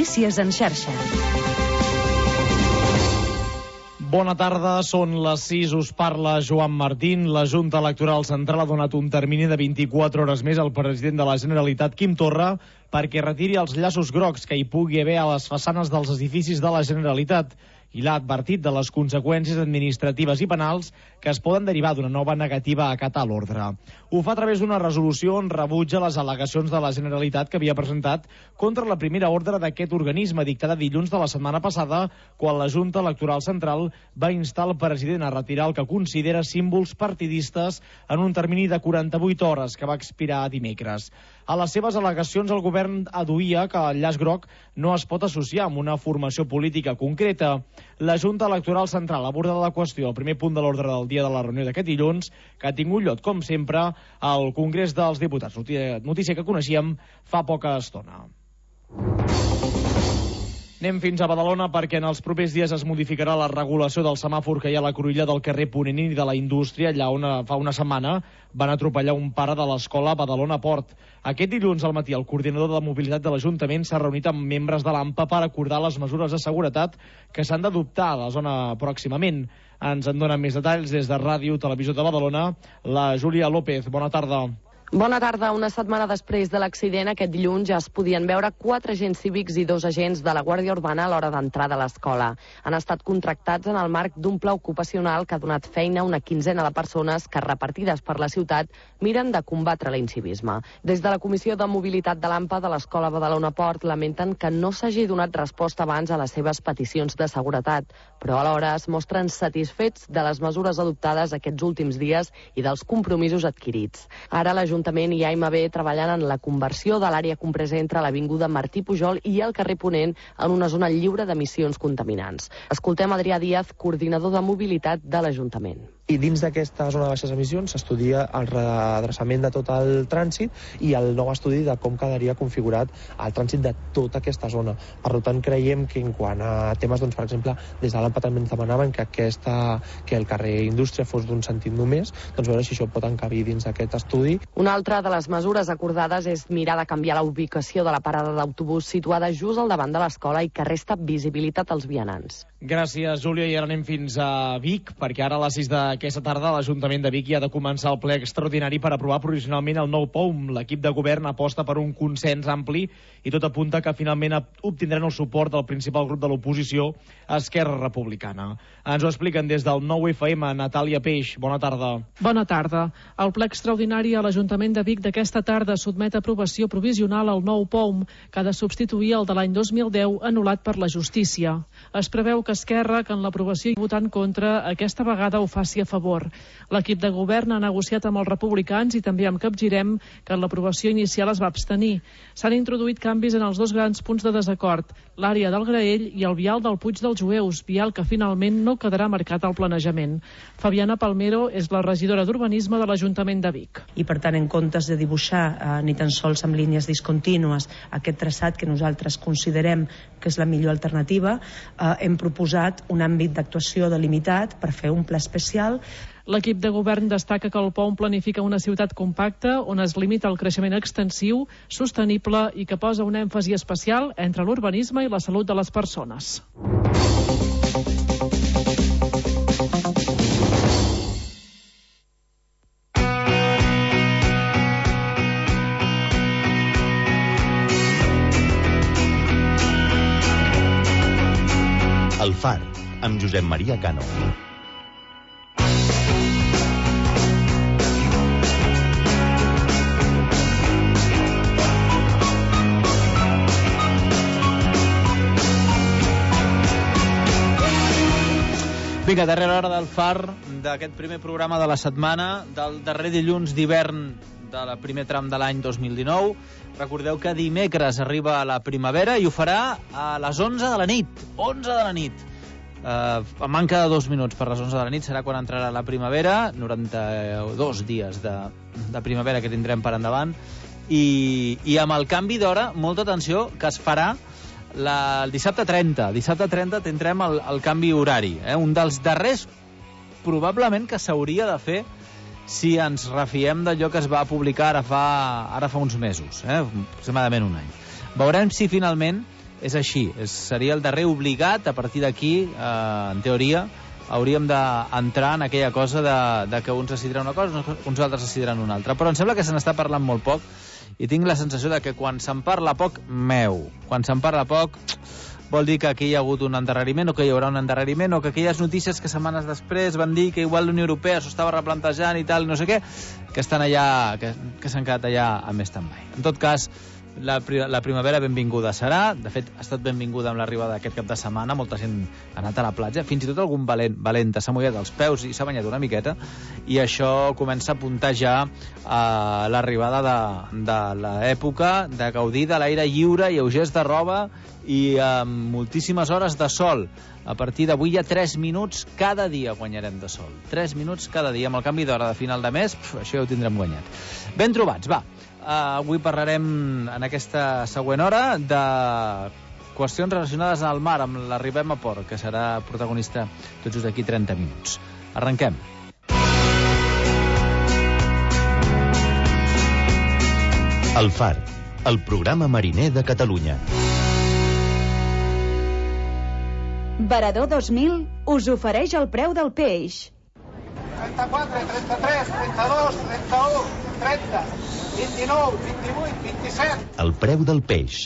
Notícies en xarxa. Bona tarda, són les 6, us parla Joan Martín. La Junta Electoral Central ha donat un termini de 24 hores més al president de la Generalitat, Quim Torra, perquè retiri els llaços grocs que hi pugui haver a les façanes dels edificis de la Generalitat i l'ha advertit de les conseqüències administratives i penals que es poden derivar d'una nova negativa a acatar l'ordre. Ho fa a través d'una resolució on rebutja les al·legacions de la Generalitat que havia presentat contra la primera ordre d'aquest organisme dictada dilluns de la setmana passada, quan la Junta Electoral Central va instar el president a retirar el que considera símbols partidistes en un termini de 48 hores que va expirar dimecres. A les seves al·legacions, el govern adduïa que el llaç groc no es pot associar amb una formació política concreta. La Junta Electoral Central ha abordat la qüestió al primer punt de l'ordre del dia de la reunió d'aquest dilluns, que ha tingut lloc, com sempre, al Congrés dels Diputats. Notícia que coneixíem fa poca estona. Anem fins a Badalona perquè en els propers dies es modificarà la regulació del semàfor que hi ha a la cruïlla del carrer Ponent i de la Indústria, allà on fa una setmana van atropellar un pare de l'escola Badalona Port. Aquest dilluns al matí el coordinador de mobilitat de l'Ajuntament s'ha reunit amb membres de l'AMPA per acordar les mesures de seguretat que s'han d'adoptar a la zona pròximament. Ens en donen més detalls des de Ràdio Televisió de Badalona, la Júlia López. Bona tarda. Bona tarda. Una setmana després de l'accident, aquest dilluns ja es podien veure 4 agents cívics i 2 agents de la Guàrdia Urbana a l'hora d'entrar de l'escola. Han estat contractats en el marc d'un pla ocupacional que ha donat feina a una quinzena de persones que, repartides per la ciutat, miren de combatre l'incivisme. Des de la Comissió de Mobilitat de l'AMPA de l'Escola Badalona Port lamenten que no s'hagi donat resposta abans a les seves peticions de seguretat, però alhora es mostren satisfets de les mesures adoptades aquests últims dies i dels compromisos adquirits. Ara l'Ajuntament i AMB treballant en la conversió de l'àrea compresa entre l'avinguda Martí Pujol i el carrer Ponent en una zona lliure d'emissions contaminants. Escoltem Adrià Díaz, coordinador de mobilitat de l'Ajuntament. I dins d'aquesta zona de baixes emissions s'estudia el redreçament de tot el trànsit i el nou estudi de com quedaria configurat el trànsit de tota aquesta zona. Per tant, creiem que en quant a temes, doncs, per exemple, des de l'AMPA també ens demanaven que el carrer Indústria fos d'un sentit només, doncs veure si això pot encabir dins d'aquest estudi. Una altra de les mesures acordades és mirar de canviar la ubicació de la parada d'autobús situada just al davant de l'escola i que resta visibilitat als vianants. Gràcies, Júlia. I ara anem fins a Vic, perquè ara a les 6 d'aquesta tarda l'Ajuntament de Vic ja ha de començar el ple extraordinari per aprovar provisionalment el nou POUM. L'equip de govern aposta per un consens ampli i tot apunta que finalment obtindran el suport del principal grup de l'oposició, Esquerra Republicana. Ens ho expliquen des del 9FM, Natàlia Peix. Bona tarda. Bona tarda. El ple extraordinari a l'Ajuntament de Vic d'aquesta tarda sotmet a aprovació provisional el nou POUM, que ha de substituir el de l'any 2010 anul·lat per la justícia. Es preveu que Esquerra, que en l'aprovació hi vota en contra, aquesta vegada ho faci a favor. L'equip de govern ha negociat amb els republicans i també amb Capgirem, que en l'aprovació inicial es va abstenir. S'han introduït canvis en els 2 grans punts de desacord, l'àrea del Graell i el vial del Puig dels Jueus, vial que finalment no quedarà marcat al planejament. Fabiana Palmero és la regidora d'Urbanisme de l'Ajuntament de Vic. I per tant, en comptes de dibuixar ni tan sols amb línies discontínues aquest traçat que nosaltres considerem que és la millor alternativa, hem proposat un àmbit d'actuació delimitat per fer un pla especial. L'equip de govern destaca que el POUM planifica una ciutat compacta on es limita el creixement extensiu, sostenible i que posa un èmfasi especial entre l'urbanisme i la salut de les persones. El Far, amb Josep Maria Cano. Vinga, darrera hora del Far, d'aquest primer programa de la setmana, del darrer dilluns d'hivern del primer tram de l'any 2019. Recordeu que dimecres arriba la primavera i ho farà a les 11 de la nit. 11 de la nit. A manca de 2 minuts per les 11 de la nit serà quan entrarà la primavera, 92 dies de primavera que tindrem per endavant, i amb el canvi d'hora, molta atenció, que es farà el dissabte 30. Dissabte 30 tindrem el canvi horari, un dels darrers probablement que s'hauria de fer si ens refiem d'allò que es va publicar ara fa uns mesos, aproximadament un any. Veurem si finalment és així. Seria el darrer obligat. A partir d'aquí, en teoria, hauríem d'entrar en aquella cosa de que uns decidiran una cosa, uns altres decidiran una altra. Però em sembla que se n'està parlant molt poc i tinc la sensació de que quan se'n parla poc, quan se'n parla poc, vol dir que aquí hi ha hagut un endarreriment o que hi haurà un endarreriment o que aquelles notícies que setmanes després van dir que igual la Unió Europea s'ho estava replantejant i tal, no sé què, que estan allà, que s'han quedat allà a més stand-by. En tot cas, la primavera benvinguda serà. De fet, ha estat benvinguda amb l'arribada d'aquest cap de setmana. Molta gent ha anat a la platja, fins i tot algun valenta s'ha mullat els peus i s'ha banyat una miqueta, i això comença a apuntar ja a l'arribada de l'època de gaudir de l'aire lliure, lleugers de roba i amb moltíssimes hores de sol. A partir d'avui hi ha 3 minuts cada dia guanyarem de sol. 3 minuts cada dia. Amb el canvi d'hora de final de mes, això ja ho tindrem guanyat. Ben trobats, va. Avui parlarem en aquesta següent hora de qüestions relacionades al mar, amb l'Arribem a Port, que serà protagonista tot just d'aquí 30 minuts. Arrenquem. El Far, el programa mariner de Catalunya. Varador 2000 us ofereix el preu del peix. 34, 33, 32, 31, 30, 29, 28, 27. El preu del peix.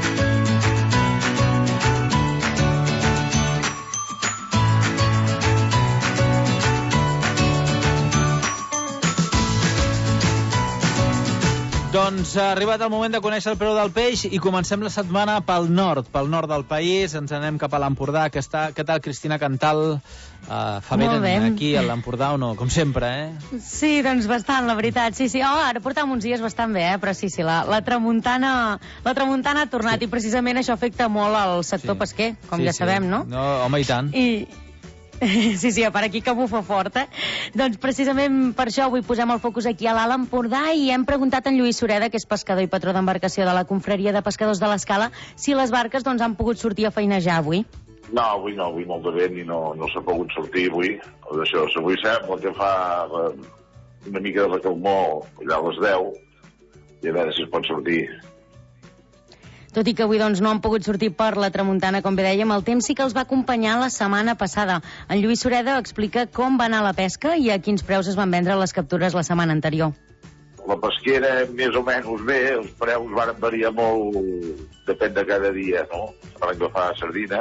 Doncs ha arribat el moment de conèixer el preu del peix i comencem la setmana pel nord del país. Ens anem cap a l'Empordà. Què tal, Cristina Cantal? Fa bé aquí a l'Empordà o no? Com sempre, eh? Sí, doncs bastant, la veritat. Sí. Ara portem uns dies bastant bé, però sí, la tramuntana ha tornat, sí. I precisament això afecta molt al sector pesquer, com ja sabem, no? No, home, i tant. Sí, a part aquí que bufa fort, eh? Doncs precisament per això avui posem el focus aquí a l'Alt Empordà i hem preguntat a en Lluís Sureda, que és pescador i patró d'embarcació de la Confraria de Pescadors de l'Escala, si les barques han pogut sortir a feinejar avui. No, avui molt de vent i no s'ha pogut sortir avui. Avui sembla que fa una mica de recalmor allà a les 10 i a veure si es pot sortir. Tot i que avui no han pogut sortir per la tramuntana, com bé dèiem, el temps sí que els va acompanyar la setmana passada. En Lluís Sureda explica com va anar la pesca i a quins preus es van vendre les captures la setmana anterior. La pesquera més o menys bé, els preus van variar molt, depèn de cada dia, no? Per agafar sardina,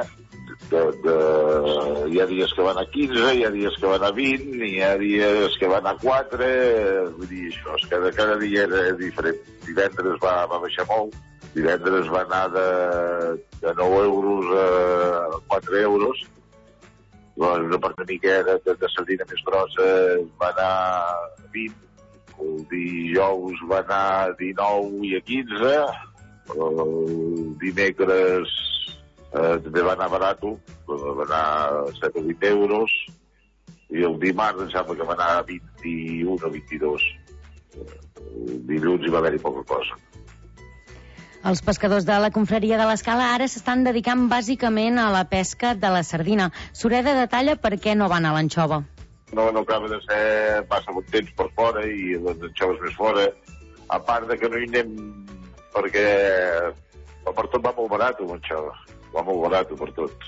hi ha dies que van a 15, hi ha dies que van a 20, hi ha dies que van a 4, vull dir, això, cada dia era diferent. Divendres va baixar molt, divendres va anar de 9 euros a 4 euros. Una part miqueta de sardina més grossa va anar a 20. El dijous va anar a 19 i a 15. El dimecres també va anar barat, va anar a 7 o 20 euros. I el dimarts em sembla que va anar a 21 o 22. El dilluns hi va haver-hi poca cosa. Els pescadors de la Confraria de l'Escala ara s'estan dedicant bàsicament a la pesca de la sardina. Sureda detalla per què no van a l'anxova. No acaba de ser massa bon temps per fora i les anxoves més fora. A part de que no hi anem perquè per tot va molt barat l'anxova. Va molt barat per tot.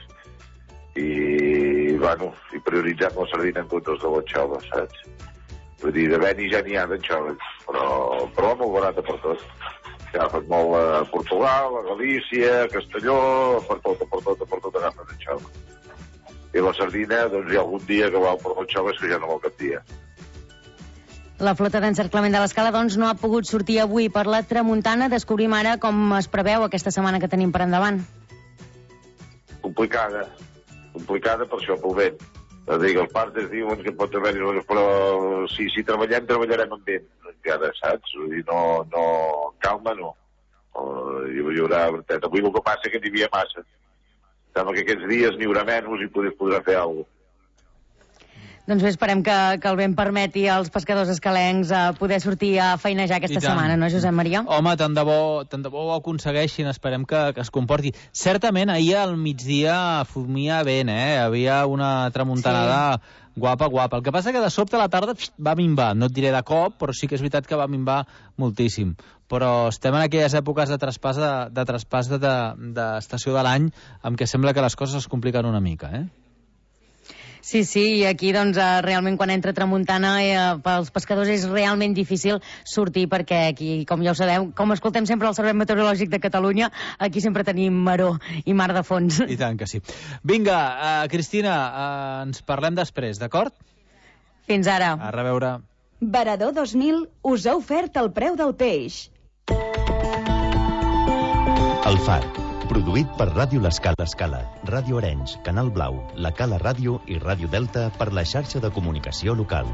I prioritzem la sardina en comptes de l'anxova, saps? Vull dir, de Beni ja n'hi ha d'anxoves, però va molt barata per tot. Ja ha fet molt a Portugal, a Galícia, a Castelló, per tot agafa d'anxova. I la sardina, doncs hi ha algun dia que va per l'anxova que ja no vol cap dia. La flota d'encerclament de l'Escala, no ha pogut sortir avui per la tramuntana. Descobrim ara com es preveu aquesta setmana que tenim per endavant. Complicada per això, pel vent. Dic, els partes diuen que pot haver-hi, però si treballarem amb vent, encara, saps? Vull dir, no, calma no. Hi haurà veritat. Avui el que passa és que n'hi havia massa. Sembla que aquests dies n'hi haurà menys i podrà fer alguna cosa. Doncs bé, esperem que el vent permeti als pescadors escalencs poder sortir a feinejar aquesta setmana, no, Josep Maria? Home, tant de bo ho aconsegueixin, esperem que es comporti. Certament, ahir al migdia fumia vent, Havia una tramuntanada guapa. El que passa que de sobte a la tarda va minvar, no et diré de cop, però sí que és veritat que va minvar moltíssim. però estem en aquelles èpoques de traspàs d'estació de l'any en què sembla que les coses es compliquen una mica, Sí, i aquí doncs realment quan entra tramuntana pels pescadors és realment difícil sortir perquè aquí, com ja ho sabeu, com escoltem sempre el Servei Meteorològic de Catalunya, aquí sempre tenim maror i mar de fons. I tant que sí. Vinga, Cristina, ens parlem després, d'acord? Fins ara. A reveure. Varador 2000 us ha ofert el preu del peix. El Far, produït per Ràdio L'Escala, Ràdio Arenys, Canal Blau, La Cala Ràdio i Ràdio Delta per la xarxa de comunicació local.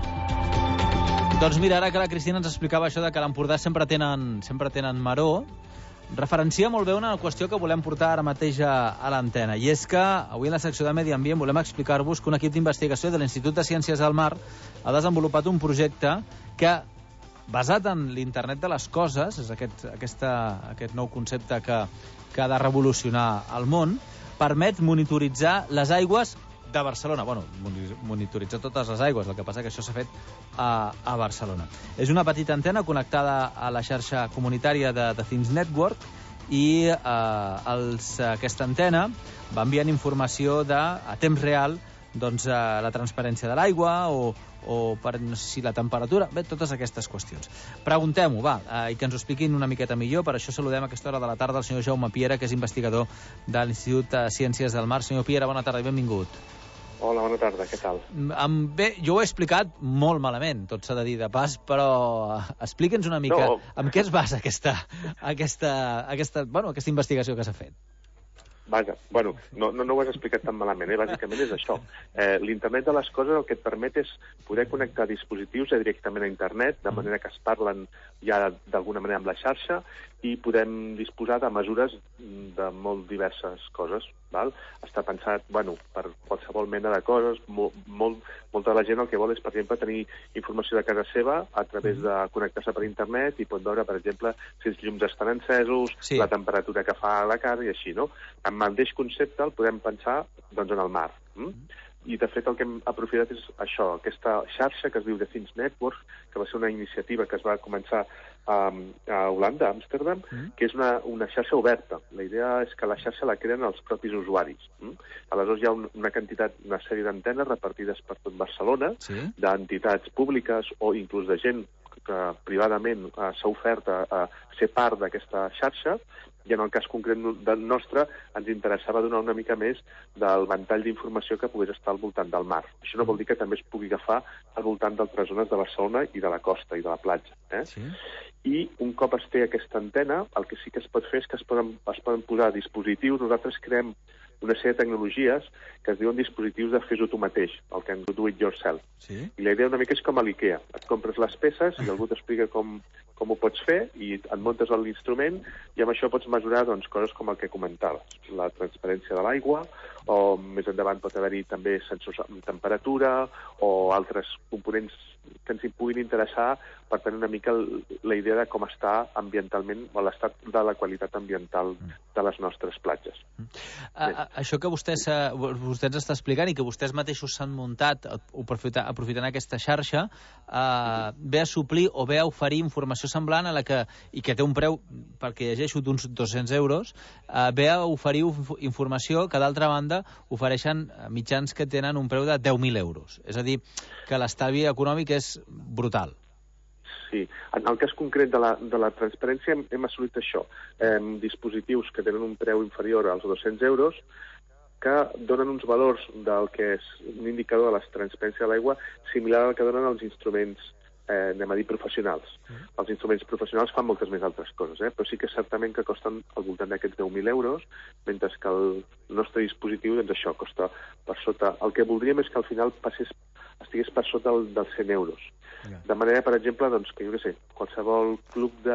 Doncs mira, ara que la Cristina ens explicava això de que a l'Empordà sempre tenen maror, referencia molt bé una qüestió que volem portar ara mateix a l'antena, i és que avui en la secció de Medi Ambient volem explicar-vos que un equip d'investigació de l'Institut de Ciències del Mar ha desenvolupat un projecte que, basat en l'internet de les coses, és aquest nou concepte que ha de revolucionar el món, permet monitoritzar les aigües de Barcelona. Bueno, monitoritzar totes les aigües, el que passa que això s'ha fet a Barcelona. És una petita antena connectada a la xarxa comunitària de Things Network i aquesta antena va enviant informació a temps real la transparència de l'aigua o per, no sé si la temperatura, bé, totes aquestes qüestions. Preguntem-ho, i que ens ho expliquin una miqueta millor. Per això saludem a aquesta hora de la tarda el senyor Jaume Piera, que és investigador de l'Institut de Ciències del Mar. Senyor Piera, bona tarda i benvingut. Hola, bona tarda, què tal? Bé, jo ho he explicat molt malament, tot s'ha de dir de pas, però expliqui'ns una mica en què es basa aquesta investigació que s'ha fet. Vaja, bueno, no ho has explicat tan malament, bàsicament és això. L'internet de les coses el que et permet és poder connectar dispositius directament a internet, de manera que es parlen ja d'alguna manera amb la xarxa, i podem disposar de mesures de molt diverses coses. Està pensat per qualsevol mena de coses. Molta de la gent el que vol és, per exemple, tenir informació de casa seva a través de connectar-se per internet i pot veure, per exemple, si els llums estan encesos, la temperatura que fa la cara i així, no? Amb el mateix concepte el podem pensar en el mar. I, de fet, el que hem aprofitat és això, aquesta xarxa que es diu The Things Network, que va ser una iniciativa que es va començar a Holanda, a Amsterdam, que és una xarxa oberta. La idea és que la xarxa la creen els propis usuaris. Aleshores hi ha una sèrie d'antenes repartides per tot Barcelona, d'entitats públiques o inclús de gent que privadament s'ha ofert a ser part d'aquesta xarxa, i en el cas concret del nostre ens interessava donar una mica més del ventall d'informació que pogués estar al voltant del mar. Això no vol dir que també es pugui agafar al voltant d'altres zones de Barcelona i de la costa i de la platja. I un cop es té aquesta antena, el que sí que es pot fer és que es poden posar dispositius. Nosaltres creem una sèrie de tecnologies que es diuen dispositius de fes-ho tu mateix, el que en do it yourself. I la idea una mica és com a l'IKEA. Et compres les peces i algú t'explica com ho pots fer i et muntes l'instrument i amb això pots mesurar coses com el que comentaves, la transparència de l'aigua, o més endavant pot haver-hi també sensors amb temperatura o altres components que ens hi puguin interessar per tenir una mica la idea de com està ambientalment o l'estat de la qualitat ambiental de les nostres platges. Això que vostès està explicant i que vostès mateixos s'han muntat aprofitant aquesta xarxa ve a suplir o ve a oferir informació semblant a la que, i que té un preu, perquè llegeixo, d'uns 200 euros, ve a oferir informació que d'altra banda ofereixen mitjans que tenen un preu de 10.000 euros. És a dir, que l'estalvi econòmic és brutal. Sí. En el cas concret de la transparència hem assolit això. Dispositius que tenen un preu inferior als 200 euros que donen uns valors del que és un indicador de la transparència de l'aigua similar al que donen els instruments, anem a dir, professionals. Els instruments professionals fan moltes més altres coses, però sí que és certament que costen al voltant d'aquests 10.000 euros, mentre que el nostre dispositiu, això, costa per sota. El que voldríem és que al final estigués per sota dels 100 euros. De manera, per exemple, que jo què sé, qualsevol club de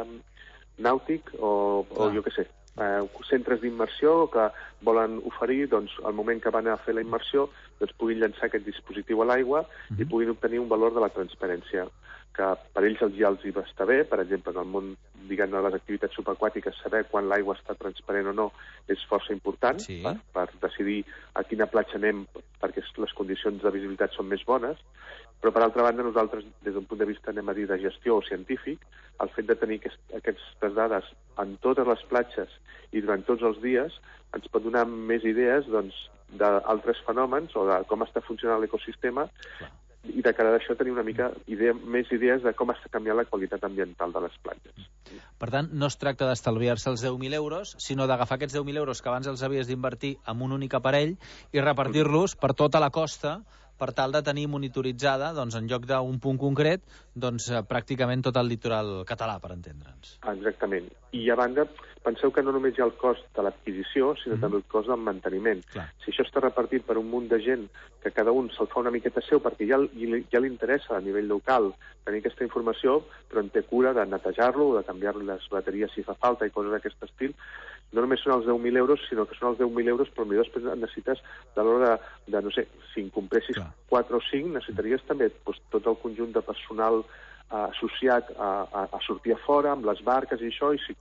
nàutic o jo què sé, centres d'immersió que volen oferir, al moment que van a fer la immersió, puguin llançar aquest dispositiu a l'aigua i puguin obtenir un valor de la transparència, que per ells ja els hi va estar bé. Per exemple, en el món, diguem-ne, de les activitats subaquàtiques, saber quan l'aigua està transparent o no és força important per decidir a quina platja anem perquè les condicions de visibilitat són més bones. Però, per altra banda, nosaltres, des d'un punt de vista, anem a dir, de gestió o científic, el fet de tenir aquestes dades en totes les platges i durant tots els dies ens pot donar més idees d'altres fenòmens o de com està funcionant l'ecosistema i de cara a això tenir una mica més idees de com està canviant la qualitat ambiental de les platges. Per tant, no es tracta d'estalviar-se els 10.000 euros, sinó d'agafar aquests 10.000 euros que abans els havies d'invertir en un únic aparell i repartir-los per tota la costa per tal de tenir monitoritzada, en lloc d'un punt concret, pràcticament tot el litoral català, per entendre'ns. Exactament. I a banda, penseu que no només hi ha el cost de l'adquisició, sinó també el cost del manteniment. Clar. Si això està repartit per un munt de gent, que cada un se'l fa una miqueta seu, perquè ja li interessa a nivell local tenir aquesta informació, però en té cura de netejar-lo, de canviar-li les bateries si fa falta i coses d'aquest estil, no només són els 10.000 euros, sinó que són els 10.000 euros, però potser després necessites, de l'hora de, no sé, si en compressis 4 o 5, necessitaries també tot el conjunt de personal associat a sortir a fora, amb les barques i això, i si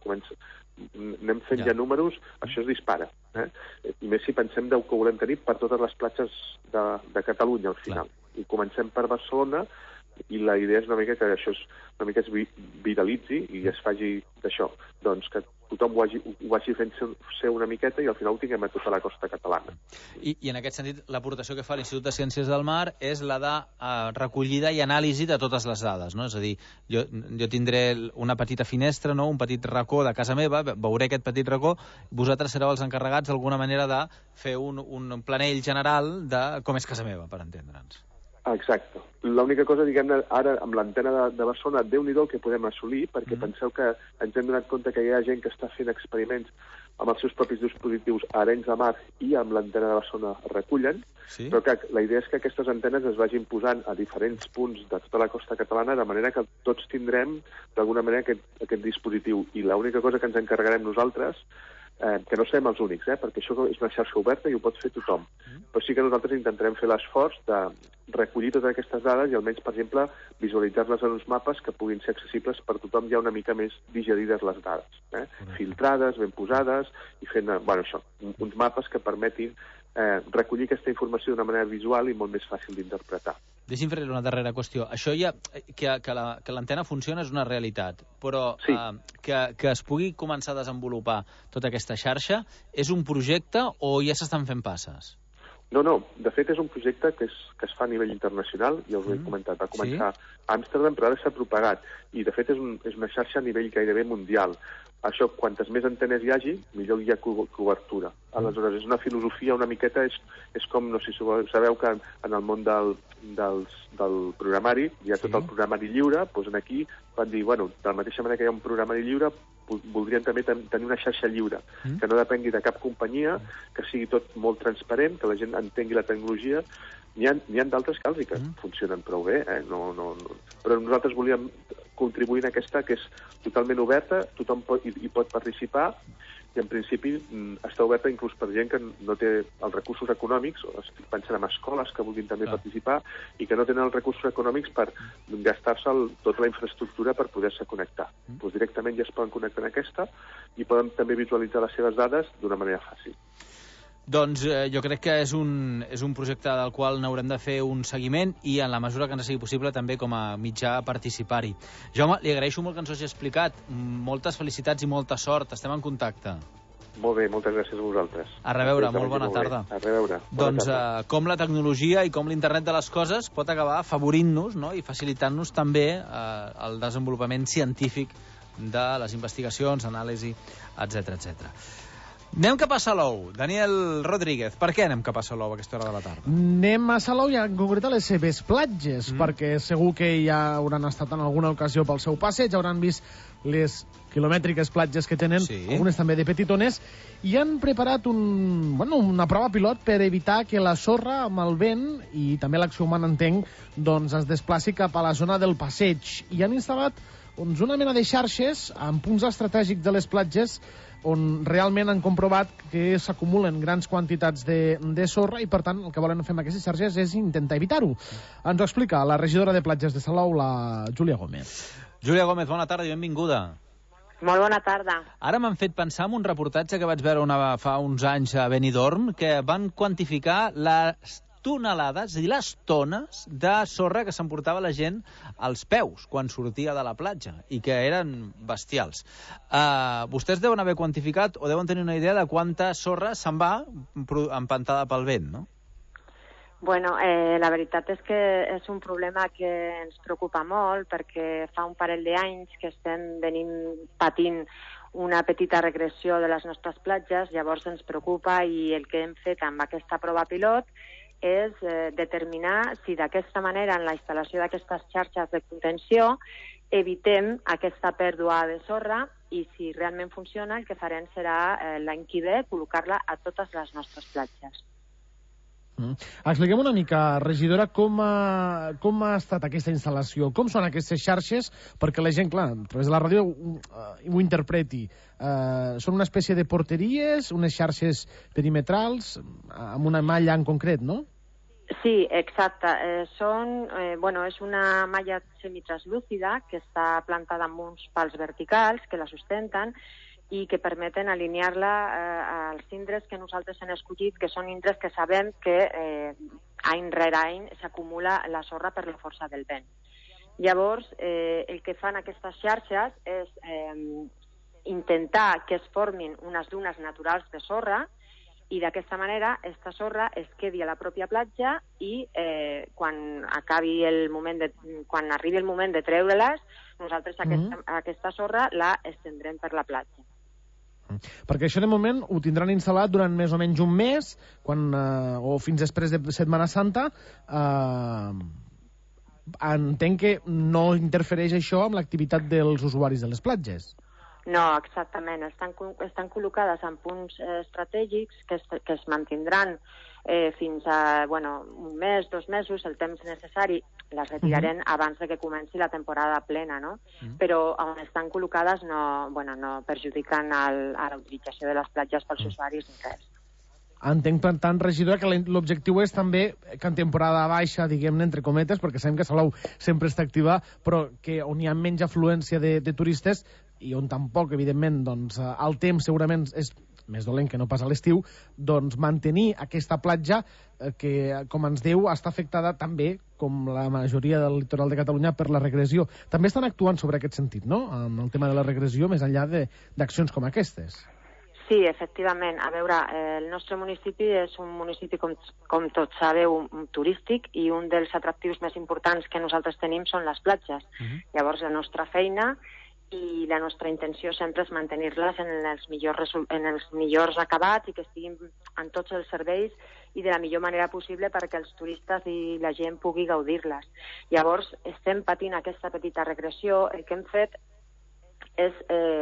anem fent ja números, això es dispara. I més si pensem que ho volem tenir per totes les platges de Catalunya, al final. I comencem per Barcelona, i la idea és una mica que això una mica es viralitzi i es faci d'això, doncs que tothom ho vagi fent ser una miqueta i al final ho tinguem a tota la costa catalana. I en aquest sentit, l'aportació que fa l'Institut de Ciències del Mar és la de recollida i anàlisi de totes les dades, no? És a dir, jo tindré una petita finestra, no? Un petit racó de casa meva, veuré aquest petit racó, vosaltres sereu els encarregats d'alguna manera de fer un planell general de com és casa meva, per entendre'ns. Exacte. L'única cosa, diguem-ne, ara amb l'antena de Barcelona, Déu-n'hi-do el que podem assolir, perquè penseu que ens hem donat compte que hi ha gent que està fent experiments amb els seus propis dispositius a Arenys de Mar i amb l'antena de Barcelona recullen, però que la idea és que aquestes antenes es vagin posant a diferents punts de tota la costa catalana, de manera que tots tindrem d'alguna manera aquest dispositiu. I l'única cosa que ens encarregarem nosaltres, que no serem els únics, perquè això és una xarxa oberta i ho pot fer tothom, però sí que nosaltres intentarem fer l'esforç de recollir totes aquestes dades i almenys, per exemple, visualitzar-les en uns mapes que puguin ser accessibles per tothom ja una mica més digerides les dades, filtrades, ben posades, i fent, això, uns mapes que permetin recollir aquesta informació d'una manera visual i molt més fàcil d'interpretar. Deixi'm fer-li una darrera qüestió. Això ja, que l'antena funciona és una realitat, però que es pugui començar a desenvolupar tota aquesta xarxa és un projecte o ja s'estan fent passes? No, de fet és un projecte que es fa a nivell internacional, ja us ho he comentat, va començar a Amsterdam, però ara s'ha propagat, i de fet és una xarxa a nivell gairebé mundial. Això, quantes més antenes hi hagi, millor hi ha cobertura. Aleshores, és una filosofia una miqueta, és com, no sé si sabeu que en el món del programari, hi ha tot el programari lliure, doncs aquí van dir, de la mateixa manera que hi ha un programari lliure, voldrien també tenir una xarxa lliure, que no depengui de cap companyia, que sigui tot molt transparent, que la gent entengui la tecnologia. N'hi ha d'altres que funcionen prou bé, però nosaltres volíem contribuir en aquesta que és totalment oberta, tothom hi pot participar, i en principi està oberta inclús per gent que no té els recursos econòmics, estic pensant en escoles que vulguin també participar i que no tenen els recursos econòmics per gastar-se tota la infraestructura per poder-se connectar. Doncs directament ja es poden connectar en aquesta i poden també visualitzar les seves dades d'una manera fàcil. Doncs jo crec que és un projecte del qual n'haurem de fer un seguiment i en la mesura que ens sigui possible també com a mitjà participar-hi. Jaume, li agraeixo molt que ens ho hagi explicat. Moltes felicitats i molta sort. Estem en contacte. Molt bé, moltes gràcies a vosaltres. A reveure, molt bona tarda. A reveure. Doncs com la tecnologia i com l'internet de les coses pot acabar afavorint-nos, no? I facilitant-nos també el desenvolupament científic de les investigacions, anàlisi, etc. Anem cap a Salou. Daniel Rodríguez, per què anem cap a Salou a aquesta hora de la tarda? Anem a Salou i en concret a les seves platges, perquè segur que ja hauran estat en alguna ocasió pel seu passeig, hauran vist les quilomètriques platges que tenen, algunes també de petitones, i han preparat una prova pilot per evitar que la sorra amb el vent, i també l'acció humana entenc, doncs es desplaci cap a la zona del passeig. I han instal·lat una mena de xarxes en punts estratègics de les platges on realment han comprovat que s'acumulen grans quantitats de sorra i, per tant, el que volen fer amb aquestes xarxes és intentar evitar-ho. Ens ho explica la regidora de platges de Salou, la Júlia Gómez. Júlia Gómez, bona tarda i benvinguda. Molt bona tarda. Ara m'han fet pensar en un reportatge que vaig veure fa uns anys a Benidorm, que van quantificar les tonelades, i les tones de sorra que s'emportava la gent als peus quan sortia de la platja, i que eren bestials. Vostès deuen haver quantificat o deuen tenir una idea de quanta sorra se'n va empantada pel vent, no? Bueno, la veritat és que és un problema que ens preocupa molt perquè fa un parell d'anys que estem patint una petita regressió de les nostres platges, llavors ens preocupa i el que hem fet amb aquesta prova pilot és determinar si d'aquesta manera, en la instal·lació d'aquestes xarxes de contenció, evitem aquesta pèrdua de sorra i si realment funciona el que farem serà l'any que ve col·locar-la a totes les nostres platges. Expliquem una mica, regidora, com ha estat aquesta instal·lació, com són aquestes xarxes, perquè la gent, clar, a través de la ràdio ho interpreti. Són una espècie de porteries, unes xarxes perimetrals, amb una malla en concret, no? Sí, exacte. És una malla semitraslúcida que està plantada amb uns pals verticals que la sustenten i que permeten alinear-la als indrets que nosaltres hem escollit, que són indrets que sabem que any rere any s'acumula la sorra per la força del vent. Llavors, el que fan aquestes xarxes és intentar que es formin unes dunes naturals de sorra i d'aquesta manera aquesta sorra es quedi a la pròpia platja i quan arribi el moment de treure-les, nosaltres aquesta sorra la estendrem per la platja. Perquè això de moment ho tindran instal·lat durant més o menys un mes o fins després de Setmana Santa. Entenc que no interfereix això amb l'activitat dels usuaris de les platges. No, exactament. Estan col·locades en punts estratègics que es mantindran fins a un mes, 2 mesos, el temps necessari. Les retirarem abans de que comenci la temporada plena, no? Però on estan col·locades no perjudiquen a la utilització de les platges pels usuaris ni res. Entenc, per tant, regidora, que l'objectiu és també que en temporada baixa, diguem-ne, entre cometes, perquè sabem que Salou sempre està activa, però que on hi ha menys afluència de turistes i on tampoc, evidentment, doncs, el temps segurament és més dolent que no pas a l'estiu, doncs mantenir aquesta platja que, com ens diu, està afectada també, com la majoria del litoral de Catalunya, per la regressió. També estan actuant sobre aquest sentit, no?, amb el tema de la regressió, més enllà d'accions com aquestes. Sí, efectivament. A veure, el nostre municipi és un municipi, com tots sabeu, turístic, i un dels atractius més importants que nosaltres tenim són les platges. Llavors, la nostra feina i la nostra intenció sempre és mantenir-les en els millors acabats i que estiguin en tots els serveis i de la millor manera possible perquè els turistes i la gent pugui gaudir-les. Llavors, estem patint aquesta petita regressió. El que hem fet és,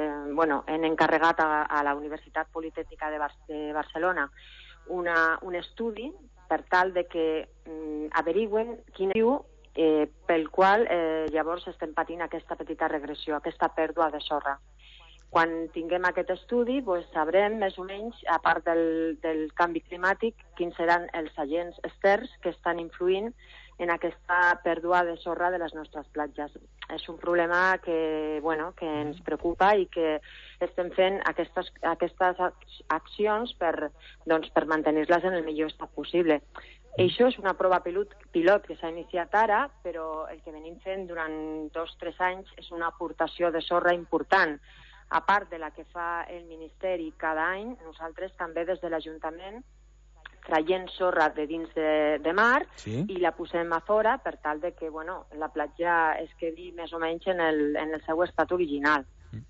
hem encarregat a la Universitat Politècnica de Barcelona un estudi per tal de que averigüen quin és pel qual llavors estem patint aquesta petita regressió, aquesta pèrdua de sorra. Quan tinguem aquest estudi, sabrem més o menys, a part del canvi climàtic, quins seran els agents externs que estan influint en aquesta pèrdua de sorra de les nostres platges. És un problema que ens preocupa i que estem fent aquestes accions per mantenir-les en el millor estat possible. Això és una prova pilot que s'ha iniciat ara, però el que venim fent durant 2-3 anys és una aportació de sorra important. A part de la que fa el Ministeri cada any, nosaltres també des de l'Ajuntament traient sorra de dins de mar i la posem a fora per tal de que la platja es quedi més o menys en el seu estat original.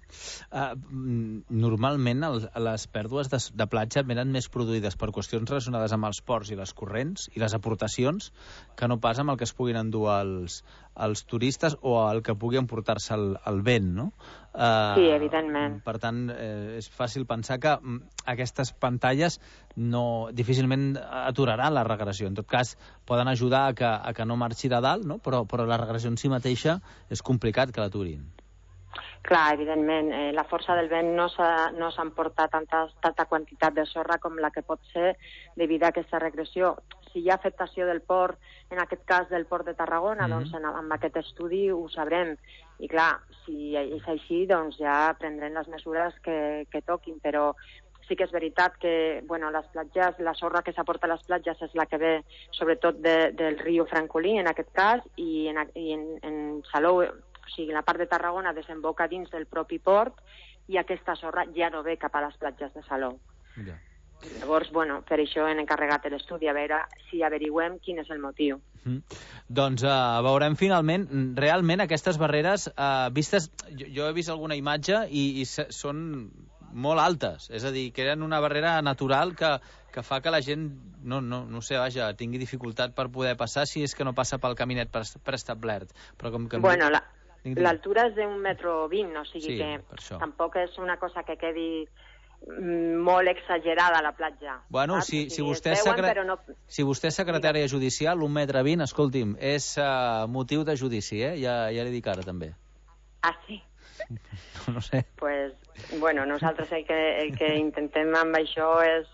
Normalment les pèrdues de platja venen més produïdes per qüestions relacionades amb els ports i les corrents i les aportacions que no pas amb el que es puguin endur els turistes o el que pugui emportar-se el vent, no? Sí, evidentment. Per tant, és fàcil pensar que aquestes pantalles difícilment aturaran la regressió. En tot cas, poden ajudar a que no marxi de dalt, no? Però la regressió en si mateixa és complicat que l'aturin. Clar, evidentment, la força del vent no s'emporta tanta quantitat de sorra com la que pot ser degut a aquesta regressió. Si hi ha afectació del port, en aquest cas del port de Tarragona, doncs amb aquest estudi ho sabrem. I clar, si és així, doncs ja prendrem les mesures que toquin, però sí que és veritat que les platges, la sorra que s'aporta a les platges és la que ve sobretot del riu Francolí, en aquest cas, i en Salou, o sigui, la part de Tarragona desemboca dins del propi port i aquesta sorra ja no ve cap a les platges de Salou. Ja. Llavors, per això hem encarregat l'estudi, a veure si averigüem quin és el motiu. Doncs veurem finalment, realment aquestes barreres vistes, jo he vist alguna imatge i són molt altes, és a dir, que eren una barrera natural que fa que la gent, no sé, vaja, tingui dificultat per poder passar si és que no passa pel caminet preestablert. Però com que... L'altura és d'1,20 m, o sigui que tampoc és una cosa que quedi molt exagerada a la platja. Bueno, si vostè és secretària judicial, 1,20 m, escolti'm, és motiu de judici, ja li dic ara també. Ah, sí? No sé. Pues, nosaltres el que intentem amb això és,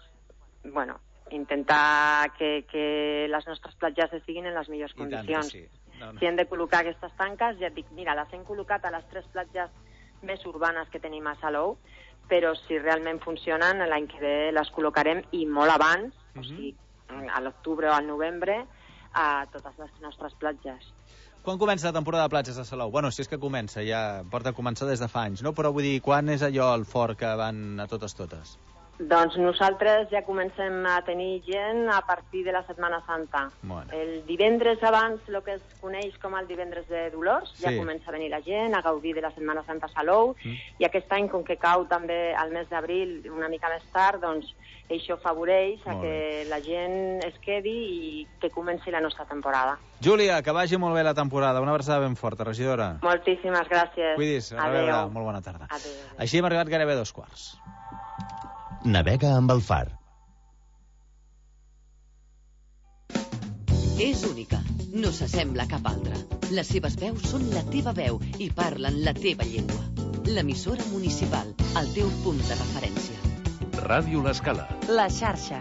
intentar que les nostres platges estiguin en les millors condicions. Si hem de col·locar aquestes tanques, ja et dic, mira, les hem col·locat a les 3 platges més urbanes que tenim a Salou, però si realment funcionen, l'any que ve les col·locarem i molt abans, o sigui, a l'octubre o al novembre, a totes les nostres platges. Quan comença la temporada de platges a Salou? Bueno, si és que comença, ja porta a començar des de fa anys, no? Però vull dir, quan és allò el fort que van a totes? Doncs nosaltres ja comencem a tenir gent a partir de la Setmana Santa. El divendres abans, el que es coneix com el divendres de Dolors, ja comença a venir la gent a gaudir de la Setmana Santa a Salou, i aquest any, com que cau també al mes d'abril, una mica més tard, doncs això afavoreix a que la gent es quedi i que comenci la nostra temporada. Júlia, que vagi molt bé la temporada. Una abraçada ben forta, regidora. Moltíssimes gràcies. Cuidis, a veure, molt bona tarda. Així hem arribat gairebé a 2:15. Navega amb el Far. És única, no s'assembla a cap altra. Les seves veus són la teva veu i parlen la teva llengua. L'emissora municipal, el teu punt de referència. Ràdio L'Escala. La xarxa.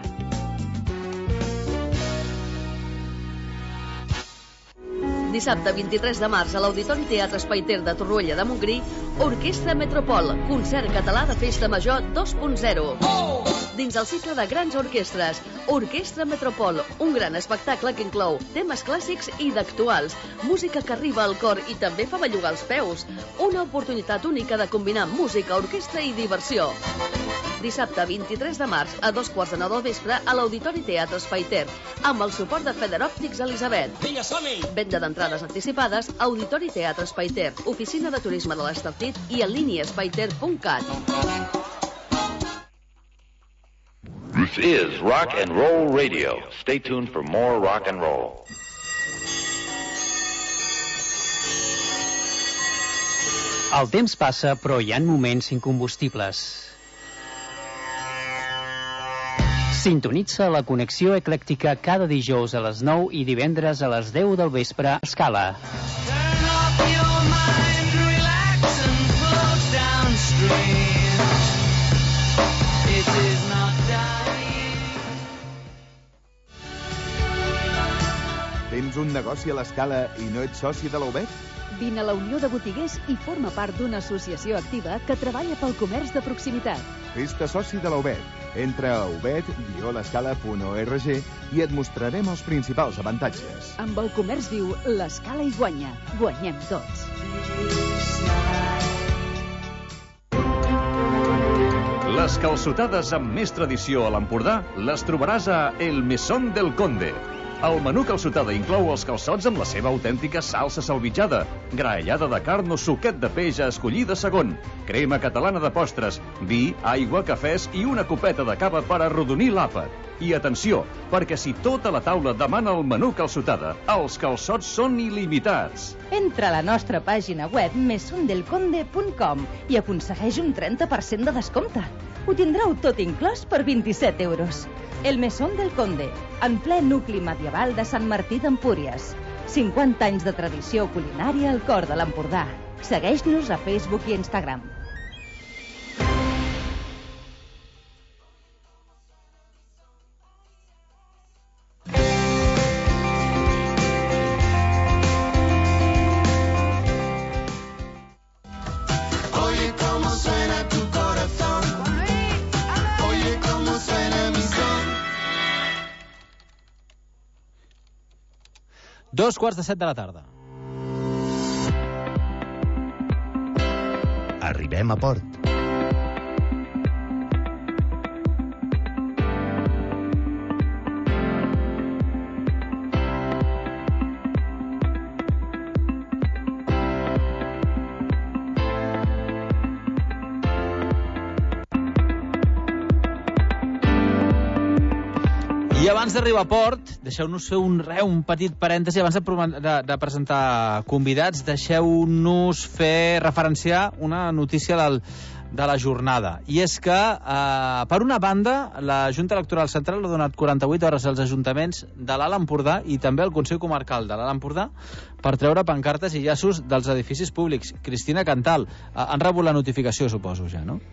Dissabte 23 de març a l'Auditori Teatre Espai Ter de Torroella de Montgrí, Orquestra Metropol, concert català de Festa Major 2.0. Dins el cicle de grans orquestres, Orquestra Metropol, un gran espectacle que inclou temes clàssics i d'actuals, música que arriba al cor i també fa bellugar els peus. Una oportunitat única de combinar música, orquestra i diversió. Dissabte 23 de març a 2:15 del vespre a l'Auditori Teatre Espai Ter, amb el suport de Federòptics Elisabet. Venda d'entrades anticipades a Auditori Teatre Espai Ter, Oficina de Turisme de l'Estartit i en línia espaiter.cat. This is Rock and Roll Radio. Stay tuned for more rock and roll. El temps passa, però hi ha moments incombustibles. Sintonitza la connexió eclèctica cada dijous a les 9 i divendres a les 10 del vespre a Escala. Tens un negoci a l'Escala i no ets soci de la UBET? Vine a la Unió de Botiguers i forma part d'una associació activa que treballa pel comerç de proximitat. Fes-te soci de la UBET. Entra a ubet-l'escala.org i et mostrarem els principals avantatges. Amb el comerç viu, l'Escala hi guanya. Guanyem tots. Les calçotades amb més tradició a l'Empordà les trobaràs a El Mesón del Conde. El menú calçotada inclou els calçots amb la seva autèntica salsa salvitjada, graellada de carn o suquet de peix a escollir de segon, crema catalana de postres, vi, aigua, cafès i una copeta de cava per arrodonir l'àpat. I atenció, perquè si tota la taula demana el menú calçotada, els calçots són il·limitats. Entra a la nostra pàgina web mesondelconde.com i aconsegueix un 30% de descompte. Ho tindreu tot inclòs per 27 euros. El Mesón del Conde, en ple nucli medieval de Sant Martí d'Empúries. 50 anys de tradició culinària al cor de l'Empordà. Segueix-nos a Facebook i Instagram. Oye, cómo suena tu corazón. Oye, 2:45 de la tarda. Arribem a port. I abans d'arribar a port, deixeu-nos fer un petit parèntesi, abans de presentar convidats, deixeu-nos fer referenciar una notícia de la jornada. I és que, per una banda, la Junta Electoral Central ha donat 48 hores als ajuntaments de l'Alt Empordà i també al Consell Comarcal de l'Alt Empordà per treure pancartes i llaços dels edificis públics. Cristina Cantal, han rebut la notificació, suposo, ja, no?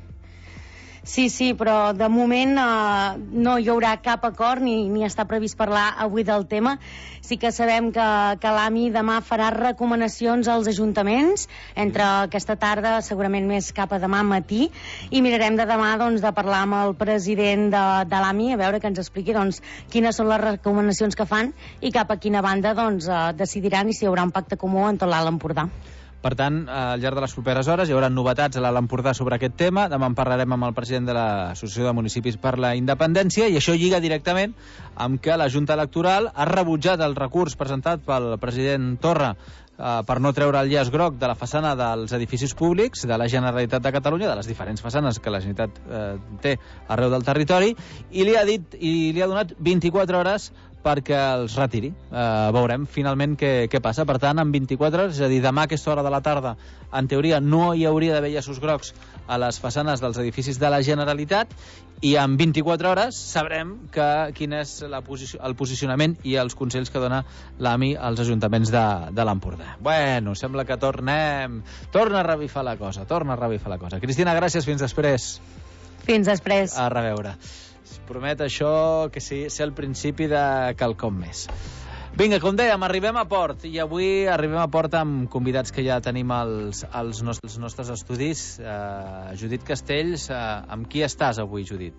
Sí, però de moment no hi haurà cap acord ni està previst parlar avui del tema. Sí que sabem que l'AMI demà farà recomanacions als ajuntaments entre aquesta tarda, segurament més cap a demà matí, i mirarem de demà de parlar amb el president de l'AMI a veure que ens expliqui quines són les recomanacions que fan i cap a quina banda decidiran i si hi haurà un pacte comú en tot l'Alt Empordà. Per tant, al llarg de les properes hores hi haurà novetats a l'Alt Empordà sobre aquest tema. Demà en parlarem amb el president de l'Associació de Municipis per la Independència i això lliga directament amb que la Junta Electoral ha rebutjat el recurs presentat pel president Torra per no treure el llaç groc de la façana dels edificis públics de la Generalitat de Catalunya, de les diferents façanes que la Generalitat té arreu del territori, i li ha donat 24 hores perquè els retiri. Veurem finalment què passa. Per tant, en 24 hores, és a dir, demà a aquesta hora de la tarda, en teoria no hi hauria d'haver llaços grocs a les façanes dels edificis de la Generalitat i en 24 hores sabrem quin és el posicionament i els consells que dona l'AMI als ajuntaments de l'Empordà. Bueno, sembla que torna a revifar la cosa. Cristina, gràcies, fins després. Fins després. A reveure. Promet això que ser el principi de quelcom més. Vinga, com dèiem, arribem a port i avui arribem a port amb convidats que ja tenim als nostres estudis. Judit Castells, amb qui estàs avui, Judit?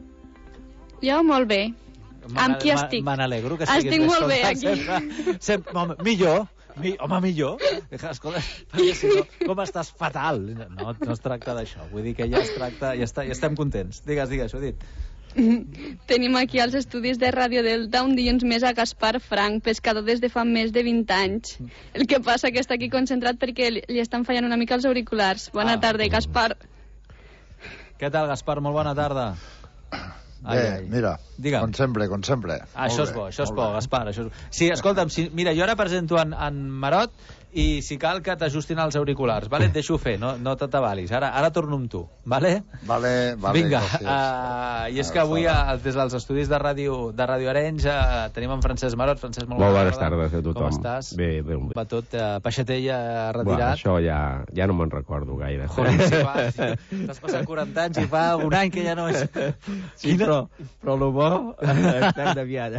Jo molt bé. Amb qui estic? Me n'alegro que estic molt bé aquí. Millor. Escolta, perquè si no, com estàs fatal. No es tracta d'això. Vull dir que ja estem contents. Digues, Judit. Tenim aquí als estudis de Ràdio Delta un dilluns més a Gaspar Frank, pescador des de fa més de 20 anys. El que passa que està aquí concentrat perquè li estan fallant una mica els auriculars. Bona tarda, Gaspar. Què tal, Gaspar? Molt bona tarda. Bé, mira, com sempre. Això és bo, Gaspar. Sí, escolta'm, mira, jo ara presento en Marot i si cal que t'ajustin els auriculars, vale? Et deixo fer, no t'atabalis. Ara torno amb tu, vale? Vale. Vinga, i és que avui des dels estudis de Ràdio Arenys tenim en Francesc Marot. Francesc, molt bones tardes a tothom. Com estàs? Bé. Va tot, Peixater ja retirat. Això ja no me'n recordo gaire. Joder, t'has passat 40 anys i fa un any que ja no és... Sí, però el bo estem d'aviat.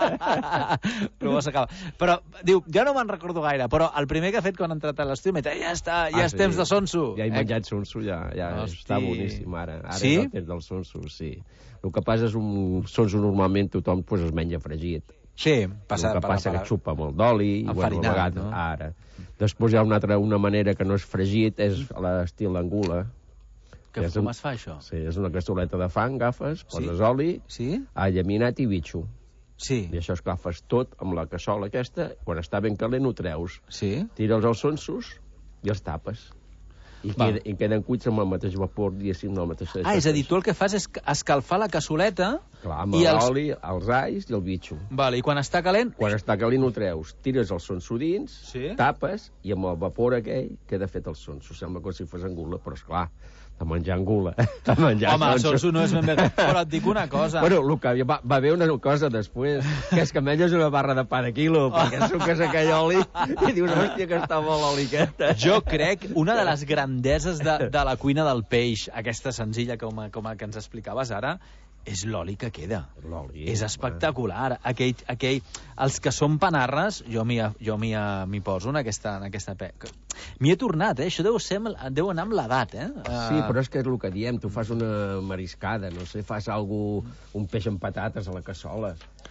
El bo s'acaba. Però, diu, jo no me'n recordo gaire, però el primer que ha fet quan ha entrat a l'estudi m'ha dit, ja és temps de sonso. Ja he menjat sonso, ja està boníssim ara. Sí? És el temps del sonso, sí. El que passa és un sonso normalment tothom es menja fregit. Sí, passa que xupa molt d'oli i bueno, a vegades no? Ara. Després hi ha una manera que no és fregit, és l'estil angula. Com es fa això? Sí, és una cassoleta de fang, agafes, poses oli, allaminat i bitxo. Sí. I això esclafes tot amb la cassola aquesta, quan està ben calent ho treus. Sí. Tires els sonsos i els tapes. I queden cuits amb el mateix vapor, diguéssim, del mateix... És a dir, tu el que fas és escalfar la cassoleta... Clar, amb l'oli, els alls i el bitxo. Vale, i quan està calent... Quan està calent ho treus, tires el sonso dins, tapes, i amb el vapor aquell queda fet el sonso. Sembla com si fos angula, però esclar, de menjar angula, de menjar sonso. Home, sonso no és ben bé... Però et dic una cosa... Bueno, el que va haver una cosa després, que és que menges una barra de pa de quilo, perquè suques aquell oli i dius, hòstia, que està molt l'oli aquest. Jo crec una de les grandeses de la cuina del peix, aquesta senzilla com que ens explicaves ara, és l'oli que queda. És espectacular. Els que són panarres, jo m'hi poso en aquesta m'hi he tornat, això deu anar amb l'edat, Sí, però és que és el que diem, tu fas una mariscada, no sé, fas un peix amb patates a la cassola.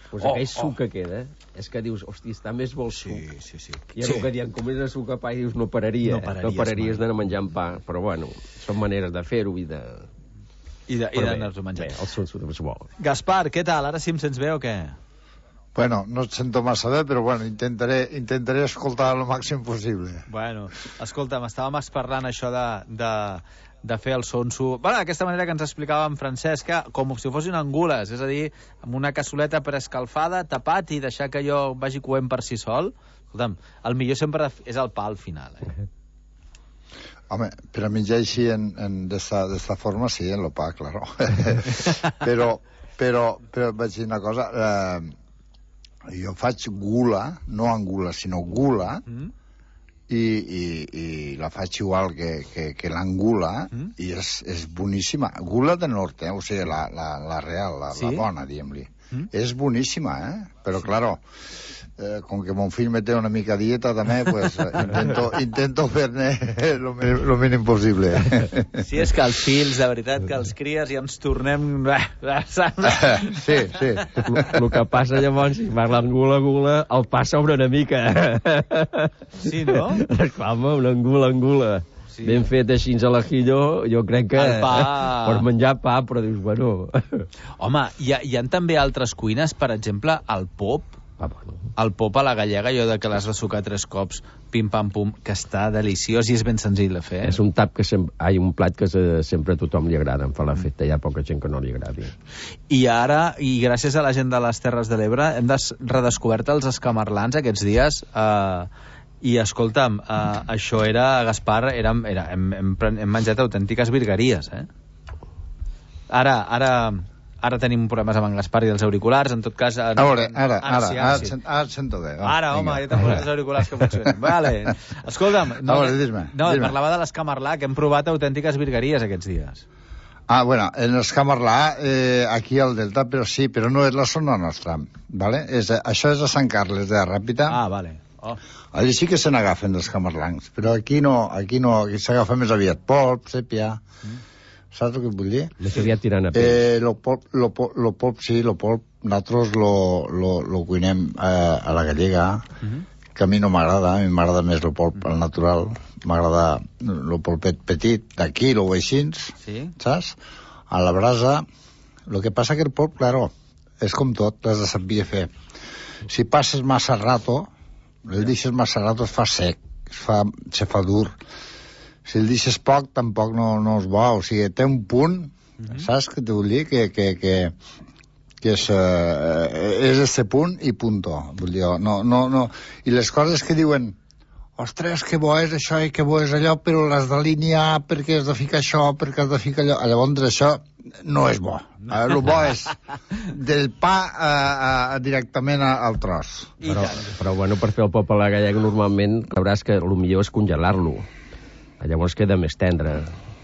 Pues aquell suc que queda, és que dius, hosti, està més bo el suc. Sí. I és el que diem, com és el suc a pa, i dius, no pararies d'anar menjant pa. Però bueno, són maneres de fer-ho i de... I d'anar-ho menjant. Bé, el suc és bo. Gaspar, què tal? Ara sí em sents bé o què? Bueno, no et sento massa bé, però bueno, intentaré escoltar el màxim possible. Bueno, escolta'm, estàvem parlant això de fer el sonso... Bueno, d'aquesta manera que ens explicava en Francesc, com si fossin angules, és a dir, amb una cassoleta preescalfada, tapat i deixar que allò vagi coent per si sol. Escolta'm, el millor sempre és el pa al final, Home, per a menjar així d'esta forma, sí, en el pa, claro. però vaig dir una cosa... jo faig gula, no angula, sinó gula, i la faig igual que l'angula, i és boníssima. Gula de nord, o sigui, la real, la bona, diguem-li. És boníssima, però, claro, com que mon fill me té una mica dieta també, pues intento fer-ne lo mínim possible. Sí, és que els fills, de veritat, que els cries i ens tornem... Sí. El que passa llavors, si parlen gula, el pa s'obre una mica. Sí, no? Clar, una angula. Sí. Ben fet així a l'ajillo, jo crec que pots menjar pa, però dius, bueno... Home, hi ha també altres cuines, per exemple, el pop. El pop a la gallega, allò de que l'has de sucar 3 cops, pim-pam-pum, que està deliciós i és ben senzill de fer. És un tap que un plat que sempre a tothom li agrada, em fa l'efecte, hi ha poca gent que no li agradi. I ara, i gràcies a la gent de les Terres de l'Ebre, hem redescobert els escamarlans aquests dies, i escolta'm, això era, Gaspar, hem menjat autèntiques virgueries, Ara tenim problemes amb en Gaspar i els auriculars, en tot cas... A veure, ara et sento bé. Ara, home, ja t'hem posat els auriculars que funcionen. Vale. Escolta'm, parlava de l'escamarlà, que hem provat autèntiques virgueries aquests dies. Bueno, en l'escamarlà, aquí al Delta, però no és la zona nostra, ¿vale? Això és a Sant Carles de Ràpita. Vale. Allí sí que se n'agafen els camarlancs, però aquí no, aquí s'agafa més aviat polp, sèpia... Saps el que vull dir? Més aviat tirant a peix. Lo polp, sí, nosaltres lo cuinem a la gallega, que a mi no m'agrada, a mi m'agrada més el polp al natural, m'agrada el polpet petit, d'aquí, lo aixins, saps? A la brasa, el que passa que el polp, claro, és com tot, l'has de saber fer. Si passes massa rato, el deixes massa rato, es fa sec, se fa dur. Si el deixes poc, tampoc no és bo. O sigui, té un punt, saps què te vull dir? Que és este punt i punto. Vull dir, no. I les coses que diuen, ostres, que bo és això i que bo és allò, però l'has d'alinear perquè has de ficar això, perquè has de ficar allò. Llavors això no és bo. El bo és del pa directament al tros. Però bueno, per fer el pop a la gallega normalment, sabràs que el millor és congelar-lo. Llavors queda més tendre.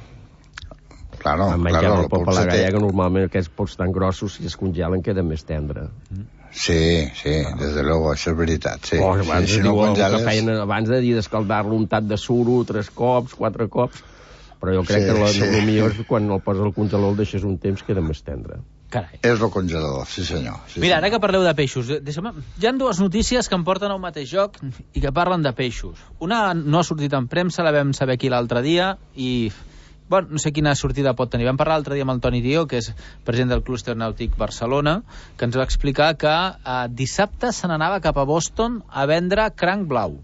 Claro, el pop a la gallega, normalment aquests pots tan grossos, si es congelen, queda més tendre. Sí, des de luego, això és veritat. Sí. Abans que feien abans de dir d'escaldar-lo un tat de suro, 3 cops, 4 cops, però jo crec que el millor és quan el poses al congelador el deixes un temps, queda més tendre. Carai. És el congelador, sí senyor. Mira, ara que parleu de peixos, hi ha 2 notícies que em porten a un mateix joc i que parlen de peixos. Una no ha sortit en premsa, la vam saber aquí l'altre dia i, bueno, no sé quina sortida pot tenir. Vam parlar l'altre dia amb el Toni Dío, que és president del Clúster Nàutic Barcelona, que ens va explicar que dissabte se n'anava cap a Boston a vendre cranc blau.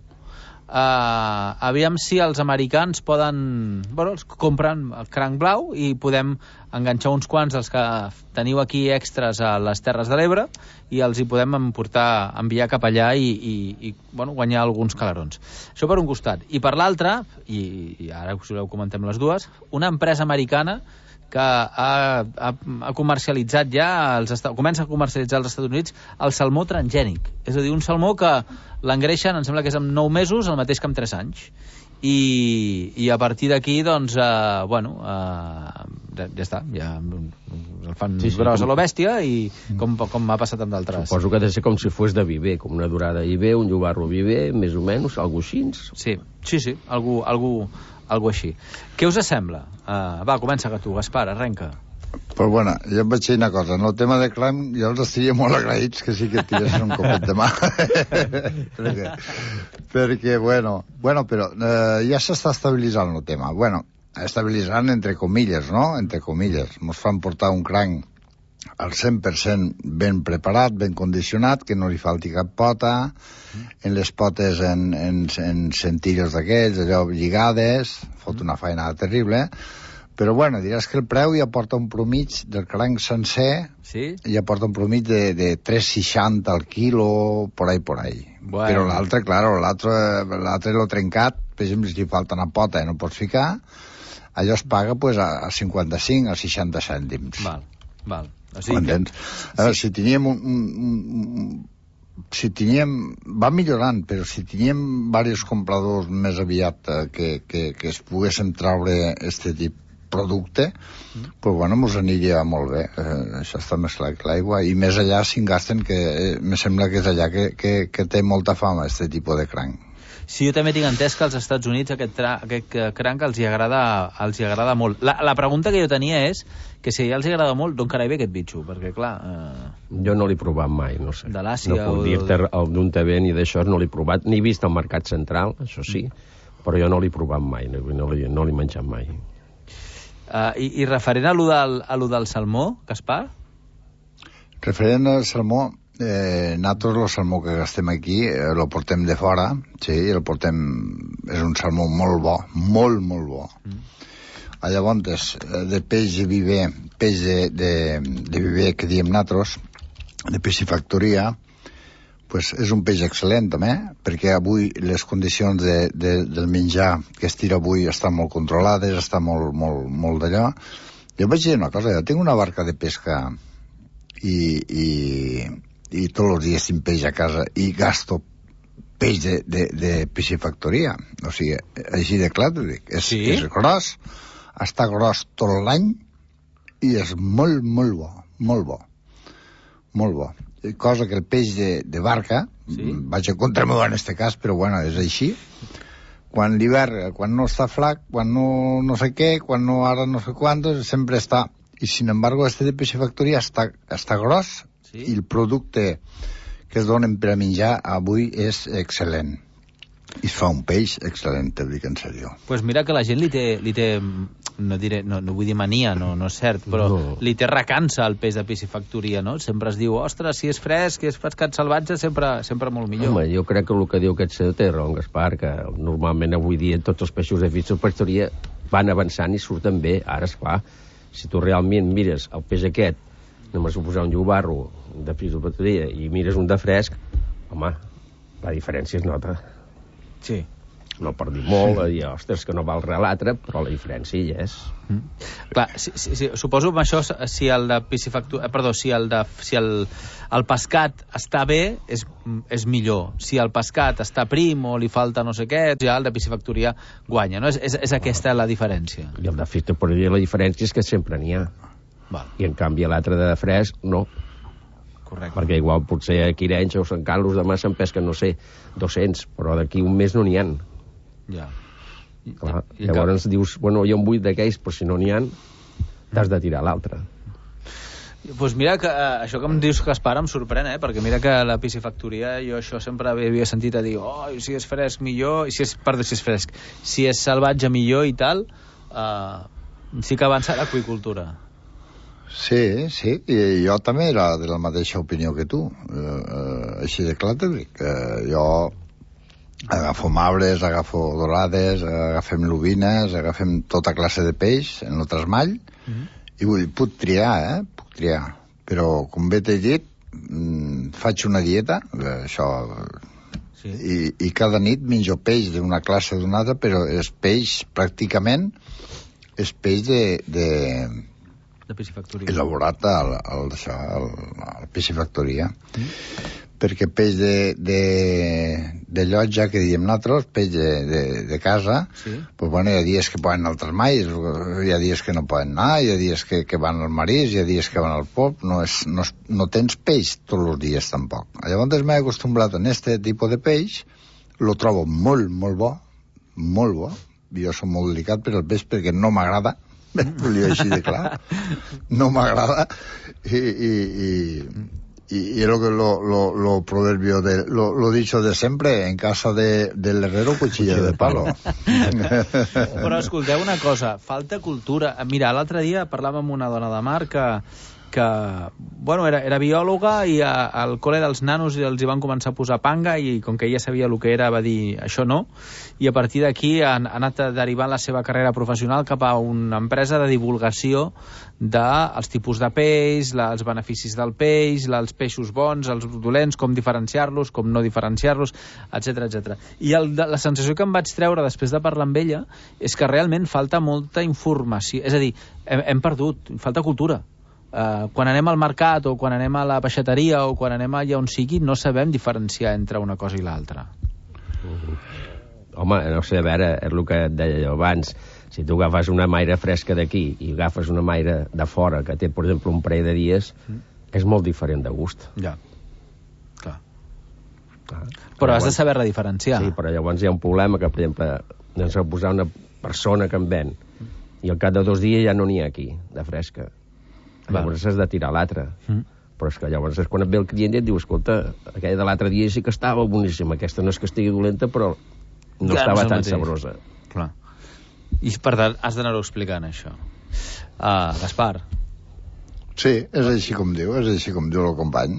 Aviam si els americans poden... Bueno, els compren el cranc blau i podem enganxar uns quants dels que teniu aquí extras a les Terres de l'Ebre i els hi podem enviar cap allà i bueno, guanyar alguns calarons. Això per un costat. I per l'altre, i ara si voleu comentem les dues, una empresa americana que ha comercialitzat ja, comença a comercialitzar als Estats Units el salmó transgènic. És a dir, un salmó que l'engreixen, em sembla que és en 9 mesos, el mateix que en 3 anys. I a partir d'aquí, doncs, bueno, ja està, ja el fan gros a la bèstia i com ha passat amb d'altres. Suposo que ha de ser com si fos de viver, com una durada viver, un llobarro viver, més o menys, algo així. Sí, algo així. Què us sembla? Va, comença que tu, Gaspar, arrenca. Però bueno, jo em vaig dir una cosa, en el tema de cranc jo els estaria molt agraïts que sí que tiressin un copet de mà. perquè bueno, però ja s'està estabilitzant el tema. Bueno, estabilitzant entre comilles, no? Entre comilles. Ens fan portar un cranc al 100% ben preparat, ben condicionat, que no li falti cap pota, en les potes en centillos d'aquells, allò lligades, fot una feina terrible. Però bueno, diràs que el preu ja porta un promig del cranc sencer, ja porta un promig de 3,60 al quilo, por ahí. Bueno. Però l'altre, claro, l'altre l'ho trencat, per exemple, si li falta una pota i no pots ficar, allò es paga pues, a 55, a 60 cèntims. Val. O sigui que... A veure, si teníem va millorant, però si teníem diversos compradors més aviat que es poguessin traure este tipus producte, pues bueno, mos aniria molt bé. Això està més clar que l'aigua. I més allà, si en gasten, que me sembla que és allà que té molta fama, aquest tipus de cranc. Sí, jo també tinc entès que als Estats Units aquest cranc els hi agrada molt. La pregunta que jo tenia és que si ja els hi agrada molt, d'on carai ve aquest bitxo? Perquè, clar... Jo no l'he provat mai, no sé. De l'Àsia no puc dir-te d'un TV ni d'això, no l'he provat. N'he vist al mercat central, això sí, però jo no l'he provat mai, no l'he menjat mai. I referent a lo del salmó, Gaspar? Referent al salmó, nosaltres el salmó que gastem aquí el portem de fora, sí, el portem... És un salmó molt bo, molt bo. Llavors, de peix de viver, peix de viver que diem nosaltres, de piscifactoria, pues és un peix excel·lent també, perquè avui les condicions del menjar que es tira avui estan molt controlades, està molt d'allò. Jo vaig dir una cosa, jo tinc una barca de pesca i tots els dies tinc peix a casa i gasto peix de piscifactoria. O sigui, així de clar t'ho dic. És gros, està gros tot l'any i és molt bo. Cosa que el peix de barca, vaig a contra meu en este cas, però bueno, és així. Quan l'hivern, quan no està flac, quan no sé què, quan no ara no sé quantos, sempre està. I sin embargo, este de piscifactoria està gros i el producte que es donen per a menjar avui és excel·lent. I es fa un peix excel·lent, te dic en sèrio. Pues mira que la gent li té no vull dir mania, no és cert, però li té recança al peix de piscifactoria, no? Sempre es diu, ostres, si és fresc, si és pescat salvatge, sempre molt millor. Home, jo crec que el que diu aquest senyor té raó, Gaspar, que normalment avui dia tots els peixos de piscifactoria van avançant i surten bé. Ara, esclar, si tu realment mires el peix aquest, només suposar un llobarro de piscifactoria i mires un de fresc, home, la diferència es nota. Sí. No per dir molt, ostres, que no val res l'altre, però la diferència hi és. Clar, suposo que això, si el de piscifactoria, si el pescat està bé, és millor. Si el pescat està prim o li falta no sé què, ja el de piscifactoria guanya, no? És aquesta la diferència. I el de piscifactoria la diferència és que sempre n'hi ha. I en canvi l'altre de fresc, no. Correcte. Perquè igual potser a Quirenys o Sant Carlos demà se'n pesquen, no sé, 200, però d'aquí un mes no n'hi ha. Ja. Clar, llavors dius, bueno, hi ha un 8 d'aquells, però si no n'hi ha, t'has de tirar l'altre. Pues mira que això que em dius, Gaspar, em sorprèn, perquè mira que la piscifactoria, jo això sempre havia sentit a dir, si és fresc millor, si és salvatge millor i tal, sí que avança l'aqüicultura. Sí, i jo també era de la mateixa opinió que tu, així de clar t'ho dic. Jo agafo mabres, agafo dorades, agafem lubines, agafem tota classe de peix en el trasmall, i puc triar, però com bé t'he dit, faig una dieta, això, i cada nit menjo peix d'una classe o d'una altra, però és peix pràcticament, és peix de piscifactoria. Elaborat al piscifactoria. Perquè peix de llotja, que diem nosaltres, peix de casa, pues bueno, hi ha dies que poden anar al trasmall, hi ha dies que no poden anar, hi ha dies que van al marís, hi ha dies que van al pop, no tens peix tots els dies tampoc. Llavors m'he acostumbrat a aquest tipus de peix, lo trobo molt bo, jo soc molt delicat per el peix perquè no m'agrada T'ho dic així de clar. No m'agrada. Y lo proverbio lo dicho de siempre, en casa del herrero cuchillo de palo. Però escolteu una cosa, falta cultura. Mira, l'altre dia parlàvem amb una dona de mar que bueno, era biòloga i al col·le dels nanos els hi van començar a posar panga i com que ella sabia el que era va dir això no, i a partir d'aquí ha anat derivant la seva carrera professional cap a una empresa de divulgació dels tipus de peix, els beneficis del peix, els peixos bons, els dolents, com diferenciar-los, com no diferenciar-los, etc. I la sensació que em vaig treure després de parlar amb ella és que realment falta molta informació, és a dir, hem perdut, falta cultura. Quan anem al mercat o quan anem a la peixateria o quan anem allà on sigui no sabem diferenciar entre una cosa i l'altra. Home, no sé, a veure, és el que et deia abans, si tu agafes una maire fresca d'aquí i agafes una maire de fora que té, per exemple, un parell de dies, és molt diferent de gust. Ja, clar. Però has de saber-la diferenciar. Sí, però llavors hi ha un problema que, per exemple, ens va posar una persona que en ven i al cap de 2 dies ja no n'hi ha aquí, de fresca. Llavors has de tirar l'altre. Però és que llavors és quan et ve el client i et diu, escolta, aquella de l'altre dia sí que estava boníssima, aquesta no és que estigui dolenta, però no estava tan sabrosa. Clar. I per tant has d'anar-ho explicant, això. Gaspar. Sí, és així com diu el company.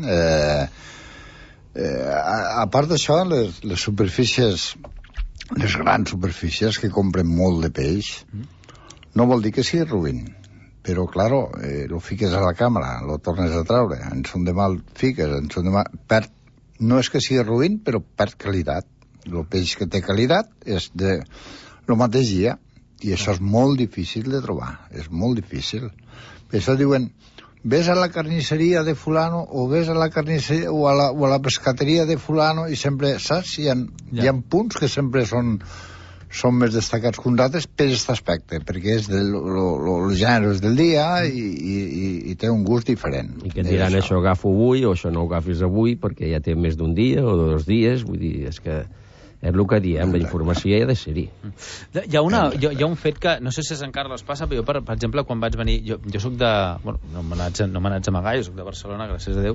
A part d'això, les superfícies, les grans superfícies que compren molt de peix, no vol dir que sigui ruïn. Però, claro, lo fiques a la càmera, lo tornes a traure, endemà el fiques, endemà perd, no és que sigui ruïn, però perd qualitat. El peix que té qualitat és de lo mateix dia, i això és molt difícil de trobar, és molt difícil. Per això diuen, ves a la carnisseria de fulano, o ves a la carnisseria, o a la pescateria de fulano, i sempre, saps? Hi ha punts que sempre són més destacats que uns altres per aquest aspecte, perquè és el gènere del dia i té un gust diferent. I que et diran això agafo avui o això no ho agafis avui perquè ja té més d'un dia o 2 dies, vull dir, és que és el que diem, la informació ha de ser-hi. Hi ha un fet que, no sé si a Sant Carles passa, però jo, per exemple, quan vaig venir, jo soc de... Bueno, no me n'haig d'amagar, jo soc de Barcelona, gràcies a Déu,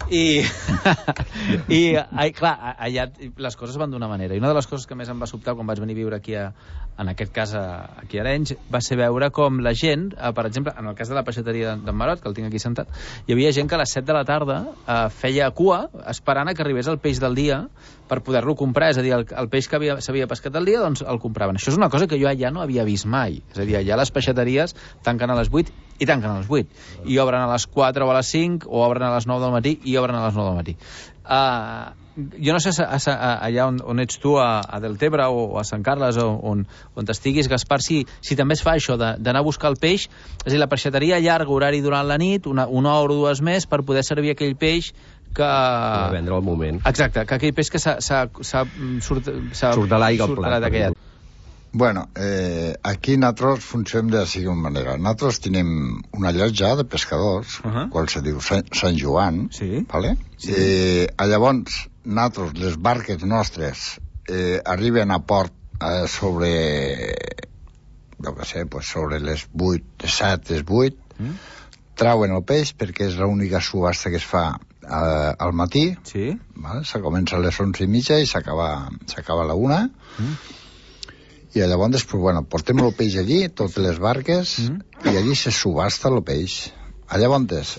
i clar, allà les coses van d'una manera, i una de les coses que més em va sobtar quan vaig venir a viure aquí, en aquest cas aquí a Arenys, va ser veure com la gent, per exemple, en el cas de la peixateria d'en Marot, que el tinc aquí sentat, hi havia gent que a les 7 de la tarda feia cua esperant a que arribés el peix del dia per poder-lo comprar, és a dir, el peix que s'havia pescat al dia, doncs el compraven. Això és una cosa que jo allà no havia vist mai. És a dir, allà les peixateries tanquen a les 8 i tanquen a les 8. I obren a les 4 o a les 5, o obren a les 9 del matí i obren a les 9 del matí. Jo no sé allà on ets tu, a Deltebre o a Sant Carles, on t'estiguis, Gaspar, si també es fa això d'anar a buscar el peix, és a dir, la peixateria allarga horari durant la nit, una hora o dues més, per poder servir aquell peix que... A vendre al moment. Exacte, que aquell peix que surt de l'aigua al plat. Bueno, aquí nosaltres funcionem de la següent manera. Nosaltres tenim una llotja de pescadors, qual se diu Sant Joan, ¿vale? Llavors, nosaltres, les barques nostres, arriben a port sobre, jo què sé, sobre les 8, les 7, les 8, trauen el peix perquè és l'única subhasta que es fa al matí, ¿vale? Se comença a les 11:30 i s'acaba a la 1, i llavors després, bueno, portem el peix allí, totes les barques, i allí se subhasta el peix. Llavors,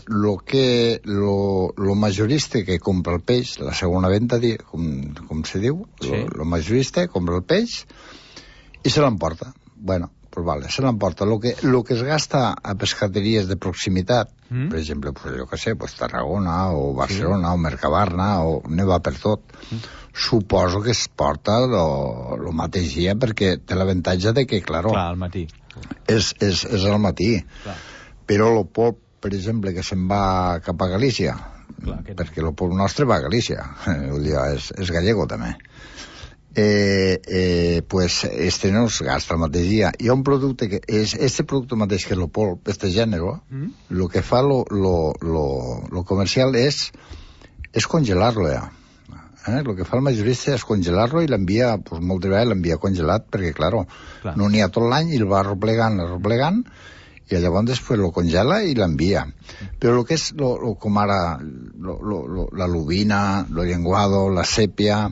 lo majorista que compra el peix, la segona venda, com se diu, lo majorista compra el peix i se l'emporta. Bueno, pues vale, se l'emporta. Lo que es gasta a pescateries de proximitat, per exemple, pues, jo què sé, pues, Tarragona o Barcelona o Mercabarna, o ne va per tot, suposo que es porta el mateix dia, perquè té l'avantatge de que, clar, al matí. És al matí. Clar. Però el polp, per exemple, que se'n va cap a Galícia, perquè el polp nostre va a Galícia, és gallego també, pues este no es gasta el mateix dia. Hi ha un producte que és este producte mateix que el polp, este gènere, el que fa lo comercial és congelar-lo ja. El que fa el majorista és congelar-lo i l'envia, pues, moltes vegades l'envia congelat perquè, clar, no n'hi ha tot l'any i el va arreplegant, i llavors després lo congela i l'envia. Però el que és com ara la lubina, lo lenguado, la sèpia,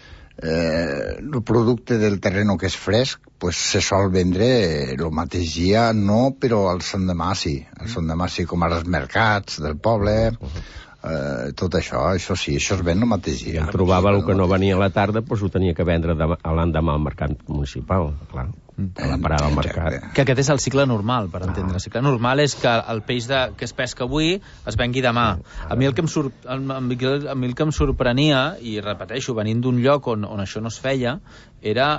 el producte del terreno que és fresc, pues se sol vendre el mateix dia, no, però el l'endemà sí. El l'endemà sí, com ara els mercats del poble, tot això sí, això es ven el mateix dia. I trobava el que no venia a la tarda, doncs ho tenia que vendre l'endemà al mercat municipal, clar, a la parada del mercat. Que aquest és el cicle normal, per entendre. El cicle normal és que el peix que es pesca avui es vengui demà. A mi el que em sorprenia, i repeteixo, venint d'un lloc on això no es feia, era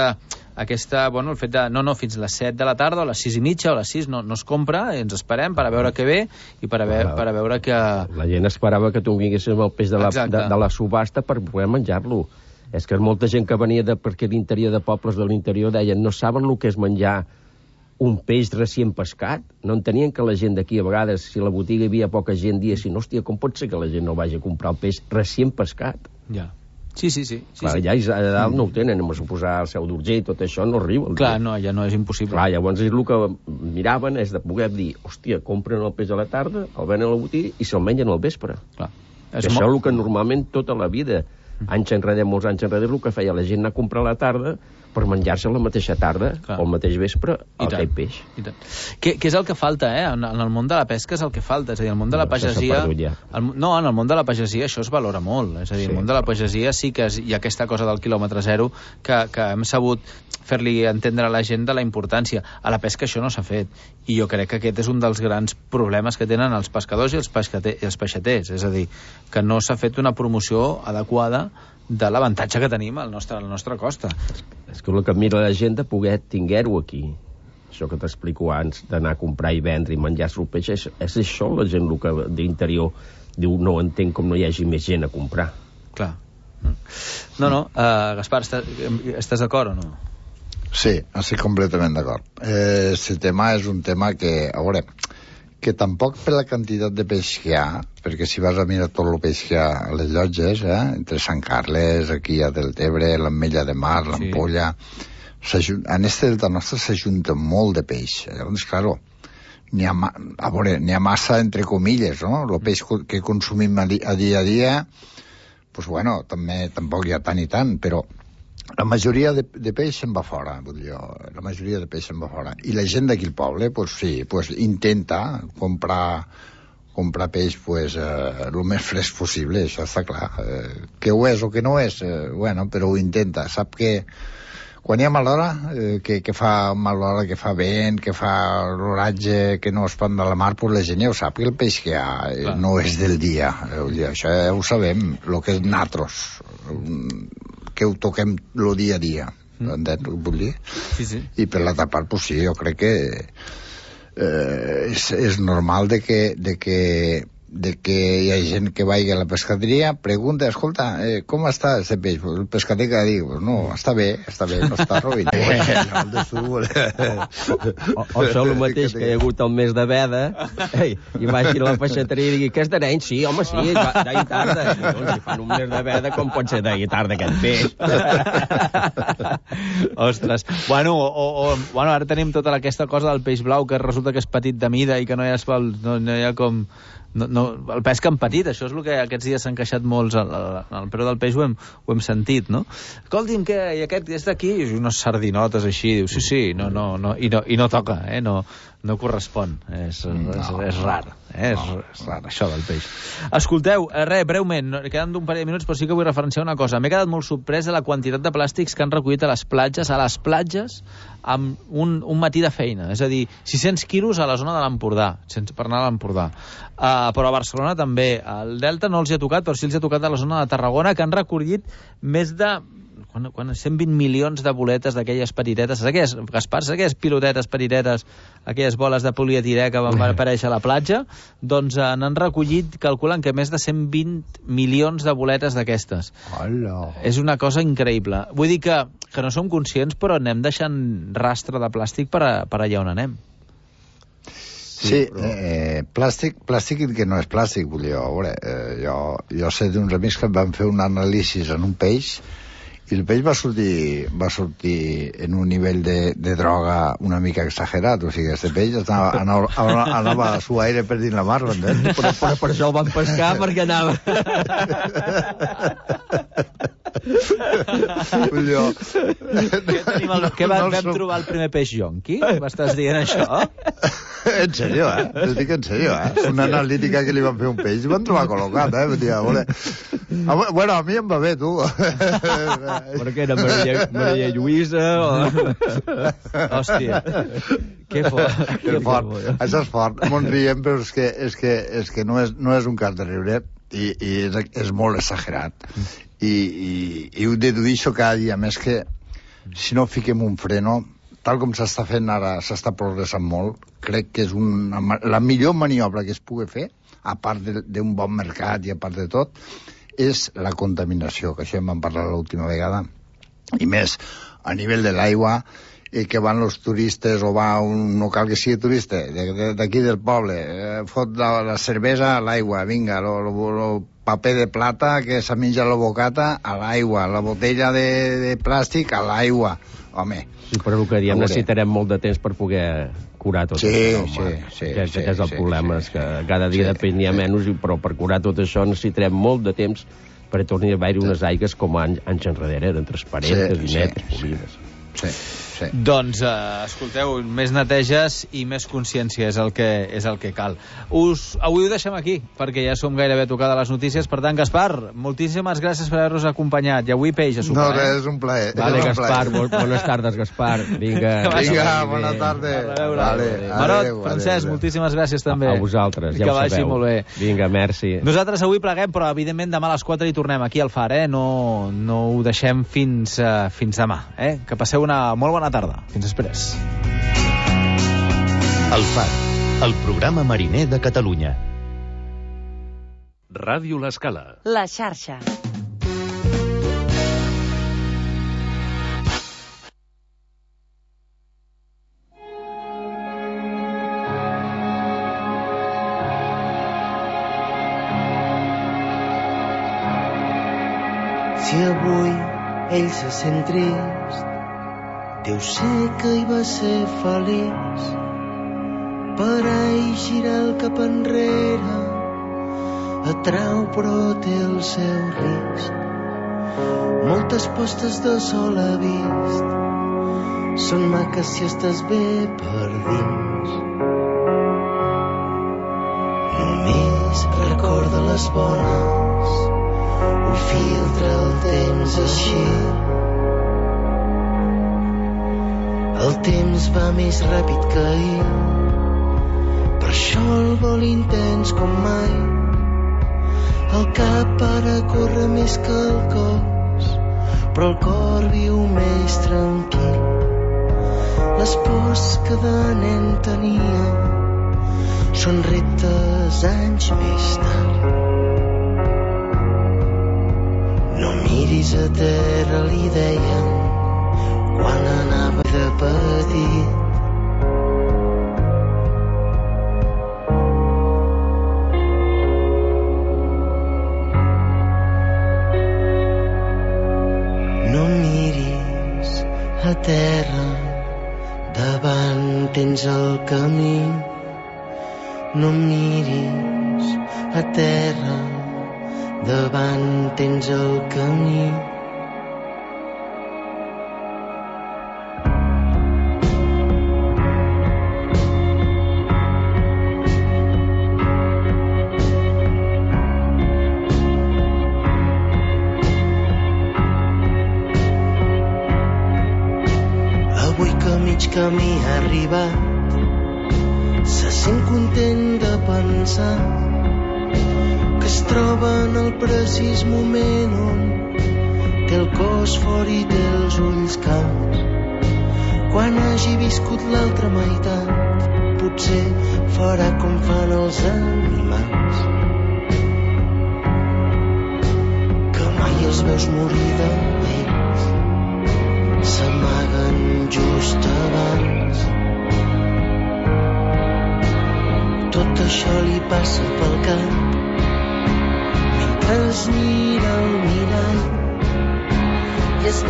bueno, el fet de, no, fins les 7 de la tarda, o a les 6 i mitja, o a les 6, no es compra, ens esperem per a veure què ve, i per a veure que... La gent esperava que tu vinguessis amb el peix de la subhasta per poder menjar-lo. És que molta gent que venia perquè l'interior de pobles de l'interior deien no saben el que és menjar un peix recient pescat. No entenien que la gent d'aquí, a vegades, si a la botiga hi havia poca gent, dia si no, hòstia, com pot ser que la gent no vagi a comprar el peix recient pescat? Ja. Sí. Clar, ja a dalt no ho tenen, a suposar el seu d'urgell, tot això no arriba. Clar, no, ja no és impossible. Clar, llavors és el que miraven, és de poder dir, hòstia, compren el peix a la tarda, el venen a la botiga i se'l mengen al vespre. Clar. Això és el que normalment tota la molts anys enrere, el que feia la gent anar a comprar a la tarda per menjar-se la mateixa tarda o el mateix vespre aquell peix. Què és el que falta, en el món de la pesca és el que falta, és a dir, el món de la pagesia... No, en el món de la pagesia això es valora molt, és a dir, el món de la pagesia sí que hi ha aquesta cosa del quilòmetre zero que hem sabut fer-li entendre a la gent de la importància. A la pesca això no s'ha fet, i jo crec que aquest és un dels grans problemes que tenen els pescadors i els peixaters, és a dir, que no s'ha fet una promoció adequada de l'avantatge que tenim a la nostra costa. És que el que mira la gent de poder tinguer-ho aquí, això que t'explico abans, d'anar a comprar i vendre i menjar-se el peix, és això la gent que d'interior diu no entenc com no hi hagi més gent a comprar. Clar. No, Gaspar, estàs d'acord o no? Sí, estic completament d'acord. Este tema és un tema que, a veure, que tampoc per la quantitat de peix que hi ha, perquè si vas a mirar tot el peix que hi ha a les llotges, entre Sant Carles, aquí a Deltebre, l'Ametlla de Mar, l'Ampolla, en este delta nostre s'ajunta molt de peix. Llavors, claro, n'hi ha massa entre comilles, no? El peix que consumim a dia, pues bueno, tampoc hi ha tant i tant, però la majoria de peix se'n va fora, la majoria de peix se'n va fora. I la gent d'aquí al poble, pues sí, pues intenta comprar peix el més fresc possible, això està clar. Que ho és o que no és, bueno, però ho intenta. Sap que quan hi ha mal hora, que fa mal hora, que fa vent, que fa l'oratge, que no es pot de la mar, pues la gent ja ho sap, que el peix que hi ha no és del dia. Això ja ho sabem, el que és natros, que ho toquem el dia a dia, entens el que vull dir? Sí. I per l'altra part, pues sí, jo crec que és normal de que hi ha gent que vagi a la pescateria, pregunta, escolta, com està aquest peix? El pescater que diu, no, està bé, no està roïn. O això el mateix que hi ha hagut el mes de veda, i vagi a la peixateria i digui, que és d'Arenys? Sí, home, sí, d'ahir tarda. Doncs si fan un mes de veda, com pot ser d'ahir tarda aquest peix? Ostres. Bueno, ara tenim tota aquesta cosa del peix blau, que resulta que és petit de mida i que no hi ha com... el pesca en petit, això és el que aquests dies s'han queixat molts, el preu del peix ho hem sentit, no? Escolti'm, què, i aquest és d'aquí? I unes sardinotes així, diu, sí, no, i no toca, no correspon, és rar, és rar això del peix. Escolteu, breument, queden d'un parell de minuts, però sí que vull referenciar una cosa. M'he quedat molt sorprès de la quantitat de plàstics que han recollit a les platges, amb un matí de feina, és a dir, 600 quilos a la zona de l'Empordà, per anar a l'Empordà. Però a Barcelona també. Al Delta no els hi ha tocat, però sí els hi ha tocat a la zona de Tarragona, que han recollit més de 120 milions de boletes d'aquelles petitetes, Gaspar, aquelles pilotetes petitetes, aquelles boles de polietilè que van aparèixer a la platja, doncs n'han recollit, calculen que més de 120 milions de boletes d'aquestes. Hola. És una cosa increïble. Vull dir que no som conscients, però anem deixant rastre de plàstic per allà on anem. Sí, plàstic que no és plàstic, vull dir, jo sé d'uns amics que van fer un anàlisi en un peix I el peix va sortir en un nivell de droga una mica exagerat, o sigui, este peix anava a su aire per dins la mar, m'entens? Per això el van pescar, perquè anava... Què vam trobar el primer peix jonqui? M'estàs dient això? En sèrio, Te dic en sèrio, Una analítica que li van fer un peix i van trobar col·locat, Bueno, a mi em va bé, tu. Per què era Maria Lluïsa o... Hòstia, que fort. Això és fort. M'on riem, però és que no és un cas de riure i és molt exagerat. I ho deduïixo cada dia més que si no fiquem un freno, tal com s'està fent ara, s'està progressant molt, crec que és la millor maniobra que es pugui fer, a part d'un bon mercat i a part de tot, és la contaminació, que això en vam parlar l'última vegada, i més a nivell de l'aigua, que van els turistes o va no cal que sigui turista, d'aquí del poble, fot la cervesa a l'aigua, vinga, el paper de plata que s'ha menjat la bocata a l'aigua, la botella de plàstic a l'aigua, home. Sí, però el que diem, necessitarem molt de temps per poder curar tot això. Sí. Aquest és el problema, és que cada dia n'hi ha menys, però per curar tot això necessitarem molt de temps per tornar a haver-hi unes aigues com anys enrere, eren transparents i netes, polides. Sí. Doncs, escolteu, més neteges i més consciència és el que cal. Avui ho deixem aquí, perquè ja som gairebé a tocar de les notícies. Per tant, Gaspar, moltíssimes gràcies per haver-nos acompanyat. I avui peix a sopar. No, és un plaer. Vale, Gaspar, bones tardes, Gaspar. Vinga, bona tarda. Marot, Francesc, moltíssimes gràcies també. A vosaltres, ja ho sabeu. Que vagi molt bé. Vinga, merci. Nosaltres avui pleguem, però evidentment demà a les 4 hi tornem aquí al Far, No ho deixem fins demà, Que passeu una molt bona tarda. Fins després. El Far, el programa mariner de Catalunya. Ràdio L'Escala. La xarxa. Si avui ell se sent trist, deu ser que hi va ser feliç. Per ell girar el cap enrere atrau però té el seu risc. Moltes postes de sol ha vist, són maques si estàs bé per dins. Només recorda les bones, ho filtra el temps així. El temps va més ràpid que ahir, per això el vol intens com mai. El cap ara corre més que el cos, però el cor viu més tranquil. Les pors que de nen tenia són reptes anys més tard. No miris a terra, li deien quan anava de petit. No miris a terra, davant tens el camí. No miris a terra, davant tens el camí. Camí ha arribat, se sent content de pensar que es troba en el precís moment on té el cos fort i té els ulls calms. Quan hagi viscut l'altra meitat, potser farà com fan els animals, que mai els veus morir de vells, s'amaguen just abans. Tot això li passa pel cap mentre es mira al mirall i es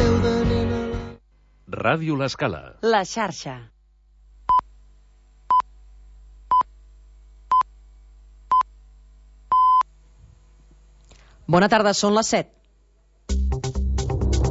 Ràdio L'Escala. La xarxa. Bona tarda, són les 7.